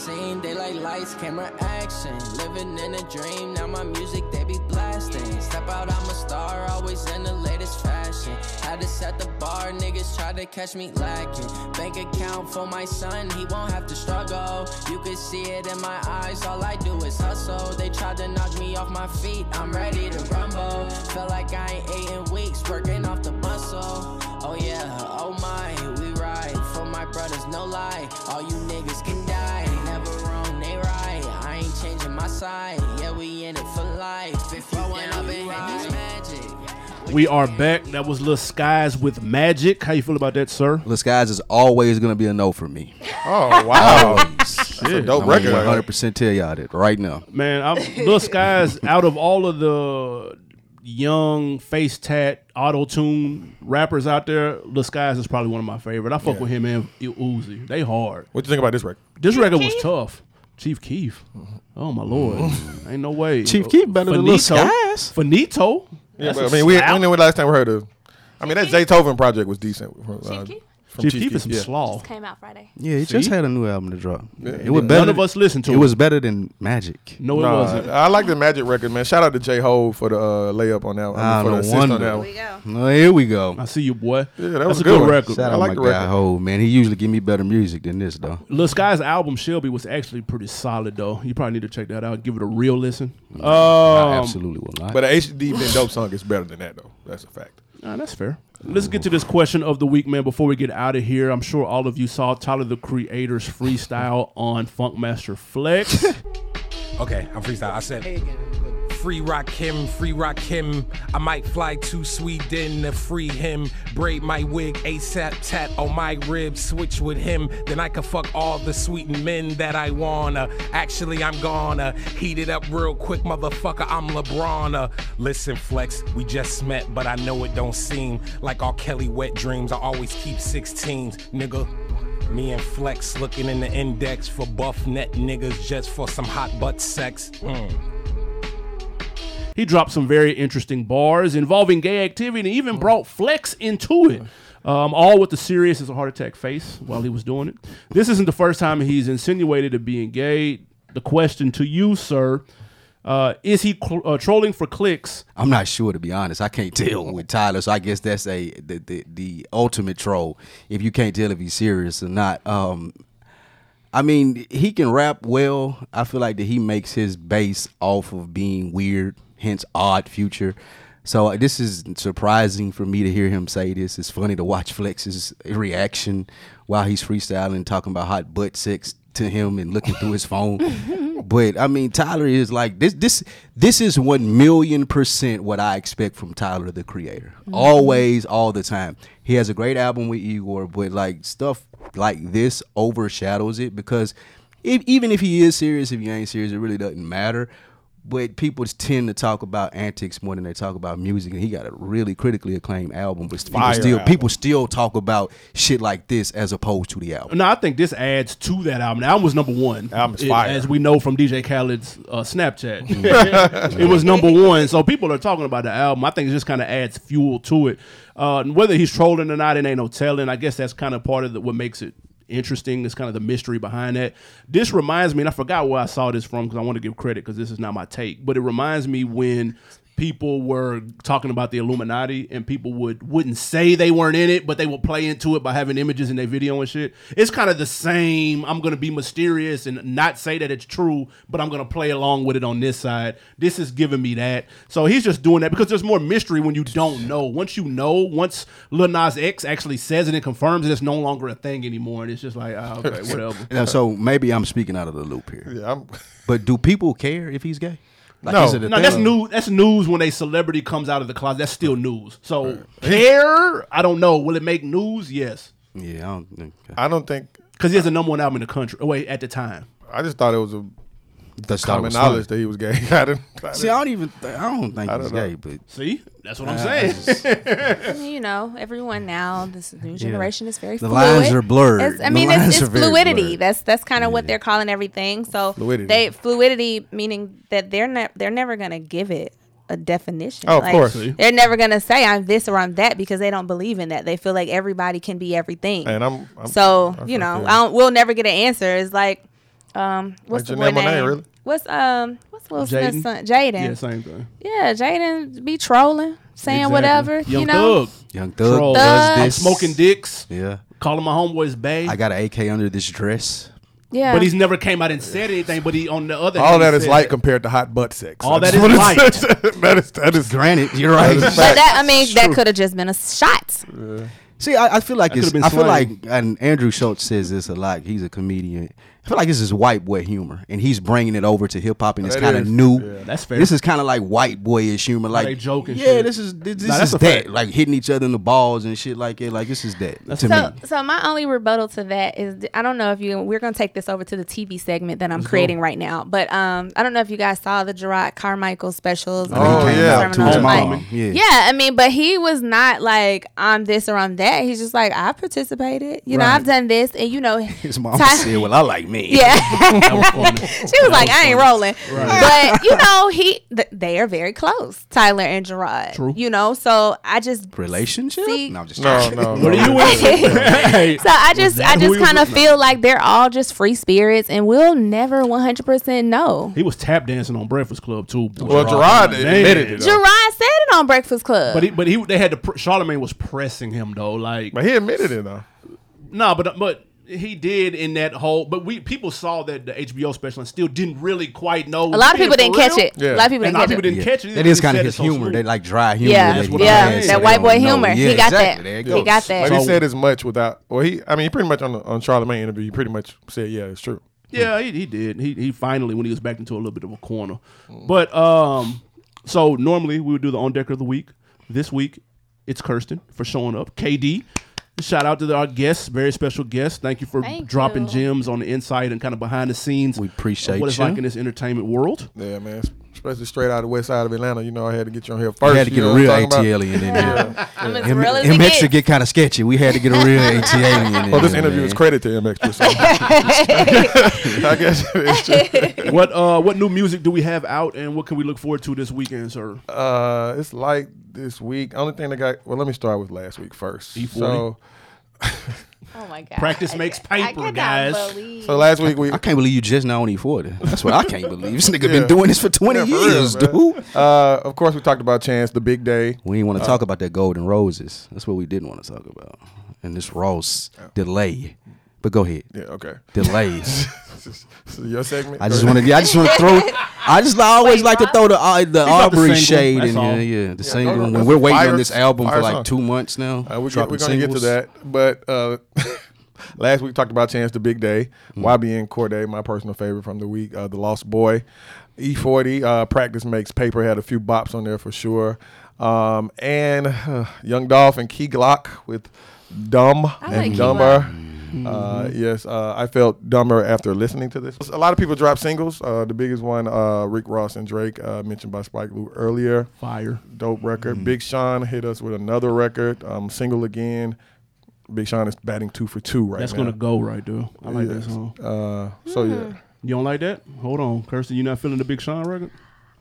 scene. They like lights, camera, action. Living in a dream, now my music they be blasting. Step out, I'm a star, always in the latest fashion. Had to set the bar, niggas try to catch me lacking. Bank account for my son, he won't have to struggle. You can see it in my eyes, all I do is hustle. They tried to knock me off my feet, I'm ready to rumble. Feel like I ain't ate in weeks, working off the muscle. Oh yeah, oh my, we ride for my brothers, no lie. All you niggas can die, never wrong, they right. I ain't changing my side, yeah, we in it for life. If you down, up and hit this magic. We are back. That was Lil Skies with Magic. How you feel about that, sir? Lil Skies is always going to be a no for me. Oh, wow. That's a dope I'm record. 100% tell y'all that right now. Man, Lil Skies, out of all of the young face tat auto-tune rappers out there, Lil Skies is probably one of my favorite. I fuck with him and Uzi. They hard. What you think about this record? This record was tough. Chief Keef. Oh my Lord. Ain't no way. Chief Keef better than Lil Skies. Finito. Yeah, but, I mean, when the last time we heard of? I mean, that Zaytoven project was decent. Chief Keef is some slaw. Just came out Friday. Yeah, he just had a new album to drop. Yeah. It was better. None of us listened to it. It was better than Magic. No, it wasn't. I like the Magic record, man. Shout out to J-Ho for the layup on that one. For the assist on that Here one. we go. No, here we go. I see you, boy. Yeah, That's was a a good one. record. Shout I out like my the guy record. Ho, man. He usually give me better music than this, though. Lil Skies' album Shelby was actually pretty solid, though. You probably need to check that out. Give it a real listen. I absolutely will not. But an HD Ben Dope song is better than that, though. That's a fact. That's fair. Let's get to this question of the week, man, before we get out of here. I'm sure all of you saw Tyler, the Creator's freestyle on Funkmaster Flex. Okay, I'm freestyle. I said, free Rakim. I might fly to Sweden to free him. Braid my wig, ASAP tat on my ribs. Switch with him, then I can fuck all the sweetened men that I wanna. Actually, I'm gonna heat it up real quick, motherfucker. I'm LeBron. Listen, Flex, we just met, but I know it don't seem like R. Kelly wet dreams. I always keep 16s, nigga. Me and Flex looking in the index for buff net niggas just for some hot butt sex. He dropped some very interesting bars involving gay activity and even brought Flex into it. All with the serious as a heart attack face while he was doing it. This isn't the first time he's insinuated of being gay. The question to you, sir, is he trolling for clicks? I'm not sure, to be honest. I can't tell with Tyler, so I guess that's the ultimate troll. If you can't tell if he's serious or not. I mean, he can rap well. I feel like that he makes his base off of being weird, hence Odd Future. So this is surprising for me to hear him say this. It's funny to watch Flex's reaction while he's freestyling, talking about hot butt sex to him and looking through his phone. But I mean, Tyler is like this is 1,000,000% what I expect from Tyler, the Creator. Always, all the time. He has a great album with Igor, but like stuff like this overshadows it because even if he is serious, if he ain't serious, it really doesn't matter. But people tend to talk about antics more than they talk about music, and he got a really critically acclaimed album. But people still talk about shit like this as opposed to the album. No, I think this adds to that album. The album was number one. Album's fire. As we know from DJ Khaled's Snapchat. It was number one. So people are talking about the album. I think it just kind of adds fuel to it. Whether he's trolling or not, it ain't no telling. I guess that's kind of part of what makes it interesting. It's kind of the mystery behind that. This reminds me, and I forgot where I saw this from because I want to give credit because this is not my take, but it reminds me when people were talking about the Illuminati and people wouldn't say they weren't in it, but they would play into it by having images in their video and shit. It's kind of the same. I'm going to be mysterious and not say that it's true, but I'm going to play along with it on this side. This is giving me that. So he's just doing that because there's more mystery when you don't know. Once you know, once Lil Nas X actually says it and confirms it, it's no longer a thing anymore. And it's just like, okay, whatever. So maybe I'm speaking out of the loop here. Yeah, but do people care if he's gay? Like, No. is it a No, thing? that's news. That's news when a celebrity comes out of the closet. That's still news. So care, I don't know. Will it make news? Yes, Yeah, I don't think. because he has the number one album in the country. Oh, wait, at the time. I just thought it was that's common knowledge that he was gay. I don't think he's gay, but See, that's what I'm saying. You know, everyone now, this new generation is very the fluid. lines are blurred. It's fluidity. That's kind of what they're calling everything. So Fluidity. fluidity meaning that they're never gonna give it a definition. Oh, of course. They're never gonna say I'm this or I'm that because they don't believe in that. They feel like everybody can be everything. And I'm so I you know, feel- we'll never get an answer. It's like What's the Janelle boy Monáe, name? really? What's Will Smith's Jaden? son? Jaden. Yeah, same thing. Yeah, Jaden be trolling, saying Exactly. whatever. Young you know. Thug. Young Thug Troll. does Thug. this. Smoking dicks. Yeah. Calling my homeboys bae. I got an AK under this dress. Yeah. But he's never came out and said anything. But he, on the other All hand, that he is said light compared to hot butt sex. All I that just is wanna light. say that is Granted, you're right. but that I mean that could have just been a shot. See, I feel like That could've been I feel like, slang. and Andrew Schultz says this a lot. He's a comedian. I feel like this is white boy humor, and he's bringing it over to hip hop, and it's That kind of is. new. Yeah. That's fair. This is kind of like white boyish humor, like they joking Yeah, shit. this is that's is a that, fact. like hitting each other in the balls and shit like it. Like this is that That's to a me. fact. So my only rebuttal to that is I don't know if we're gonna take this over to the TV segment that I'm creating right now, but I don't know if you guys saw the Gerard Carmichael specials. Oh, He came yeah. out to his Home mom. Homecoming. Yeah. Yeah, I mean, but he was not like I'm this or I'm that. He's just like I participated. You know, Right. I've done this, and you know, His mom Ty- said, "Well, I like me." yeah. That was funny. She was like, I ain't rolling. But, you know, they are very close, Tyler and Gerard. True. You know, so I just Relationship? See- No, I'm just No, joking. no. What are you with? Hey. So I just that who he was kind of with? feel like they're all just free spirits and we'll never 100% know. He was tap dancing on Breakfast Club too. Well, Gerard Man. admitted it. though. Gerard said it on Breakfast Club. But they had to. Charlemagne was pressing him though. Like But he admitted it though. no, but he did in that whole. But people saw that the HBO special and still didn't really quite know. a lot of people didn't catch it. Yeah. A lot of people And didn't a lot of catch people it. didn't catch it. That is He kind of said his it so humor. smooth. They like dry humor. Yeah, that he what I'm has, saying. so that they white don't boy know. humor. Yeah, He got exactly. that. There it He goes. got that. But he So- said as much without. Well, he pretty much on Charlemagne interview. He pretty much said, yeah, it's true. Yeah, he did. He finally, when he was back into a little bit of a corner. But so normally we would do the on decker of the week. This week it's Kirsten for showing up. KD. Shout out to our guests, very special guests. Thank you for Thank dropping you. gems on the inside and kind of behind the scenes. We appreciate of what it's you. like in this entertainment world. Yeah, man. Especially straight out of the west side of Atlanta. You know, I had to get you on here We first. had to get you know a what real I'm talking about? ATL in there. I'm as real as it MX gets. to get kind of sketchy. We had to get a real AT alien in there. Well, this interview is man. credit to MX. So. I guess it is true. What new music do we have out, and what can we look forward to this weekend, sir? It's like this week. Only thing that got. Well, let me start with last week first. E40. So Oh my God. Practice makes I paper, cannot guys. believe- So last week we I can't believe you just now on E40. That's what I can't believe. This nigga Yeah. been doing this for 20 Yeah, for real, years, man. dude. of course we talked about Chance, the big day. We didn't want to talk about that golden roses. That's what we didn't want to talk about. And this rose delay. But go ahead. Yeah, okay. Delays. So your segment. I Go just ahead. want to throw. I always like to throw the about the Aubrey single, shade that's in all. here. Yeah, the single. no, when that's we're a waiting fire- on this album for fire like song. 2 months now. We're dropping going to get to singles. that. But last week talked about Chance, the big day. YBN Corday, my personal favorite from the week. The Lost Boy. E40, Practice Makes Paper, had a few bops on there for sure. And Young Dolph and Key Glock with Dumb I like and Key Dumber. Yes, I felt dumber after listening to this. A lot of people drop singles. The biggest one, Rick Ross and Drake, mentioned by Spike Lee earlier. Fire. Dope record. Big Sean hit us with another record, Single Again. Big Sean is batting 2 for 2 right That's now. gonna go right there. I like that song. So yeah. You don't like that? Hold on, Kirsten. You not feeling the Big Sean record?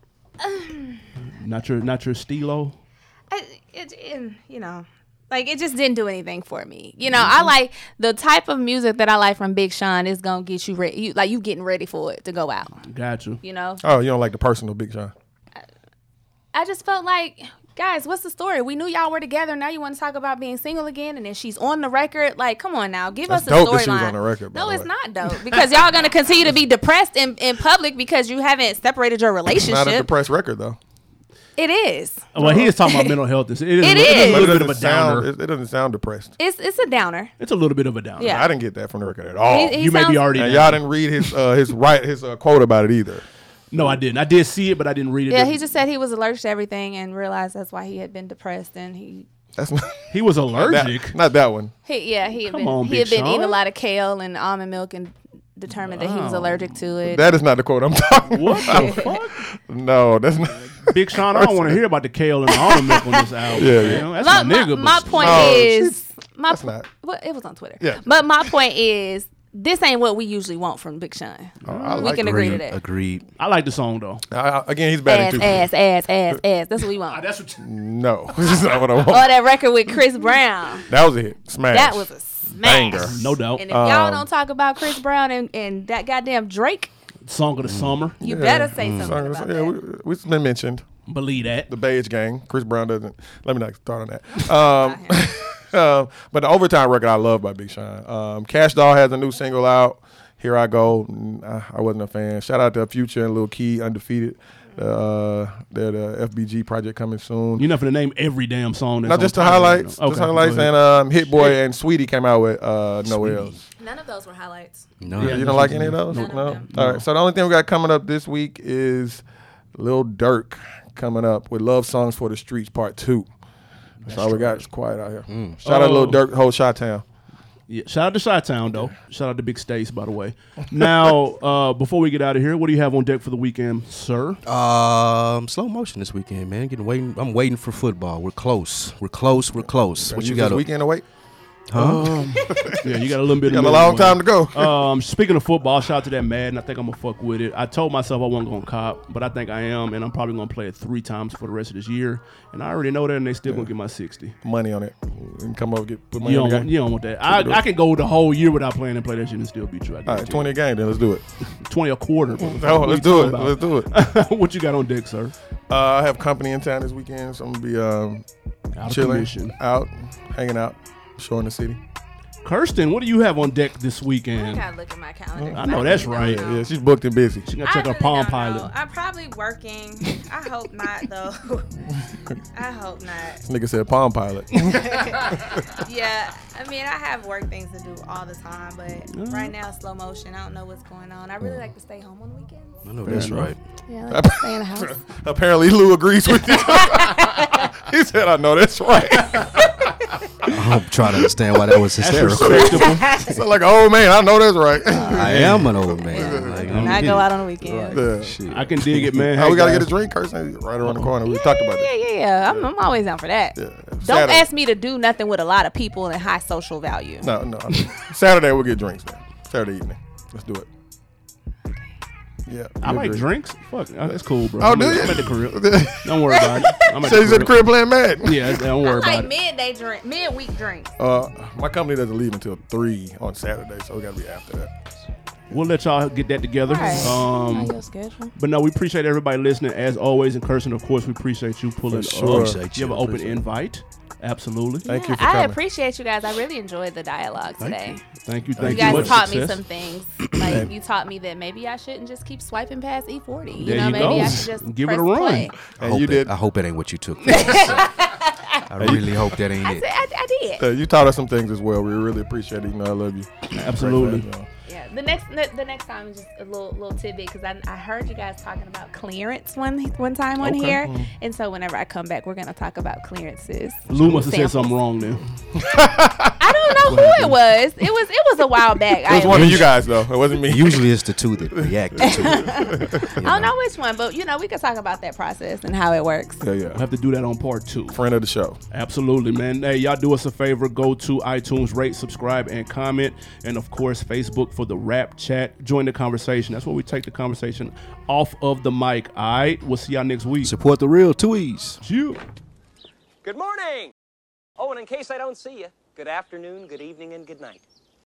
Not your stilo. You know, like it just didn't do anything for me. You know, I like the type of music that I like from Big Sean is gonna get you ready. You getting ready for it to go out. Got you. You know, Oh, you don't like the personal Big Sean? I just felt like, guys, what's the story? We knew y'all were together. Now you want to talk about being single again, and then she's on the record. Like, come on now, give That's us a dope that she was storyline. on the record, by No, the it's way. not dope because y'all gonna continue to be depressed in public because you haven't separated your Not a relationship. depressed record though. It is. Well, he is talking about mental health. It is. It a is. But little it bit of a doesn't sound. downer. It doesn't sound depressed. It's a downer. It's a little bit of a downer. Yeah. I didn't get that from the record at all. He You may be sounds- already. And down. y'all didn't read his quote about it either. No, I didn't. I did see it, but I didn't read it. Yeah, he just said he was allergic to everything and realized that's why he had been depressed and That's not He was allergic. that, not that one. he had Come been on, he had Big been eating a Sean. lot of kale and almond milk and determined that he was allergic to it. That is not the quote I'm talking What about. the fuck? No, that's not. Big Sean, I don't want to hear about the kale and the almond milk on this album. Yeah, you yeah. know? That's my nigga. my but point No, is that's not. Well, it was on Twitter. Yeah. But my point is this ain't what we usually want from Big Sean. I We like can it. agree to that. Agreed. I like the song though. Again, he's batting Ass, 2. ass. That's what we want. That's what. No, this is not what I want. Or that record with Chris Brown. That was a hit. Smash. That was a banger. No doubt. And if y'all don't talk about Chris Brown and that goddamn Drake, Song of the summer. you better say something about Yeah, that. we've been mentioned. Believe that. The Beige Gang. Chris Brown doesn't. Let me not start on that. But the Overtime record I love by Big Sean. Cash Doll has a new single out. Here I Go. I wasn't a fan. Shout out to Future and Lil Key, Undefeated. They're the FBG project coming soon. You're not going to name every damn song. That's Not just the on top of it, highlights. though. Just Okay, highlights. go ahead. And Hit Boy and Sweetie came out with Noel's. None of those were highlights. No. Yeah, You don't like any of those? None of No. them. All right. So the only thing we got coming up this week is Lil Durk coming up with Love Songs for the Streets Part 2. That's all we got. It's quiet out here. Shout out to Lil Durk, whole Chi-Town. Yeah, shout out to Chi-Town, though. Shout out to Big Stace, by the way. Now, before we get out of here, what do you have on deck for the weekend, sir? Slow motion this weekend, man. I'm waiting for football. We're close. What you got? This weekend to wait? Yeah, you got a little bit Got of a long time to go. Speaking of football, shout out to that Madden. I think I'm going to fuck with it. I told myself I wasn't going to cop, but I think I am, and I'm probably going to play it 3 times for the rest of this year. And I already know that, and they still going to get my 60. Money on it. You can come over put money You on the don't, game. you don't want that. I can go the whole year without playing and play that shit and still beat you. I All right, guarantee 20 a game, then let's do it. you. 20 a quarter. Oh, let's do it. Let's do it. What you got on deck, sir? I have company in town this weekend, so I'm going to be Out of chilling, commission. out, hanging out, showing the city. Kirsten, what do you have on deck this I weekend? gotta look at my calendar. I know that's right. Yeah, she's booked and busy. She gonna check her really Palm don't Pilot. know. I'm probably working. I hope not, though. I hope not. This nigga said Palm Pilot. Yeah, I mean, I have work things to do all the time, but right now, slow motion. I don't know what's going on. I really like to stay home on the weekends. I know that's enough. right. Yeah, I like to stay in the house. Apparently, Lou agrees with you. He said, I know that's right. I'm trying to understand why that was hysterical. Sound like an old man. I know that's right. I am an old man. Like, And I go out on the weekends. Yeah. shit. I can dig it, man. Oh, Hey, we gotta guys. get a drink, Kirsten. Right around the corner. We talked about this. Yeah. I'm always down for that. Yeah. Don't Saturday. ask me to do nothing with a lot of people and high social value. No. Saturday we'll get drinks, man. Saturday evening. Let's do it. Yeah. I we like agree. drinks. Fuck, that's cool, bro. Oh, I'm do at- you? I'm at the crib. Don't worry about it. I'm at So he's at the crib playing mad. Yeah, don't worry I about like it. midweek drinks. My company doesn't leave until 3 on Saturday, so we gotta be after that. We'll let y'all get that together. Your schedule. But no, we appreciate everybody listening as always. And Kirsten, of course, we appreciate you pulling For sure. up. Appreciate You have you. an open Appreciate it. invite. Absolutely. Thank you for I coming. appreciate you guys. I really enjoyed the dialogue today. Thank you. You Thank you. guys Much taught success. me some things. Like you taught me that maybe I shouldn't just keep swiping past E40. There You know, you maybe go. I should just Give it press a run. play. And you did. I hope it ain't what you took. I really hope that ain't it. I did. You taught us some things as well. We really appreciate it. You know, I love you. Absolutely. Great, man. Yeah. The next time is just a little tidbit because I heard you guys talking about clearance one time on Okay. here, and so whenever I come back, we're gonna talk about clearances. Lou must have said Samples. something wrong then. I don't know who it was. It was a while back. It was one of you guys, though. It wasn't me. Usually it's the two that reacted to it. I don't know which one, but we could talk about that process and how it works. Yeah, We'll yeah. have to do that on part 2. Friend of the show. Absolutely, man. Hey, y'all do us a favor. Go to iTunes, rate, subscribe, and comment. And, of course, Facebook for the Rap Chat. Join the conversation. That's where we take the conversation off of the mic. All right? We'll see y'all next week. Support the real tweets. Cheers. Good morning. Oh, and in case I don't see you, good afternoon, good evening, and good night.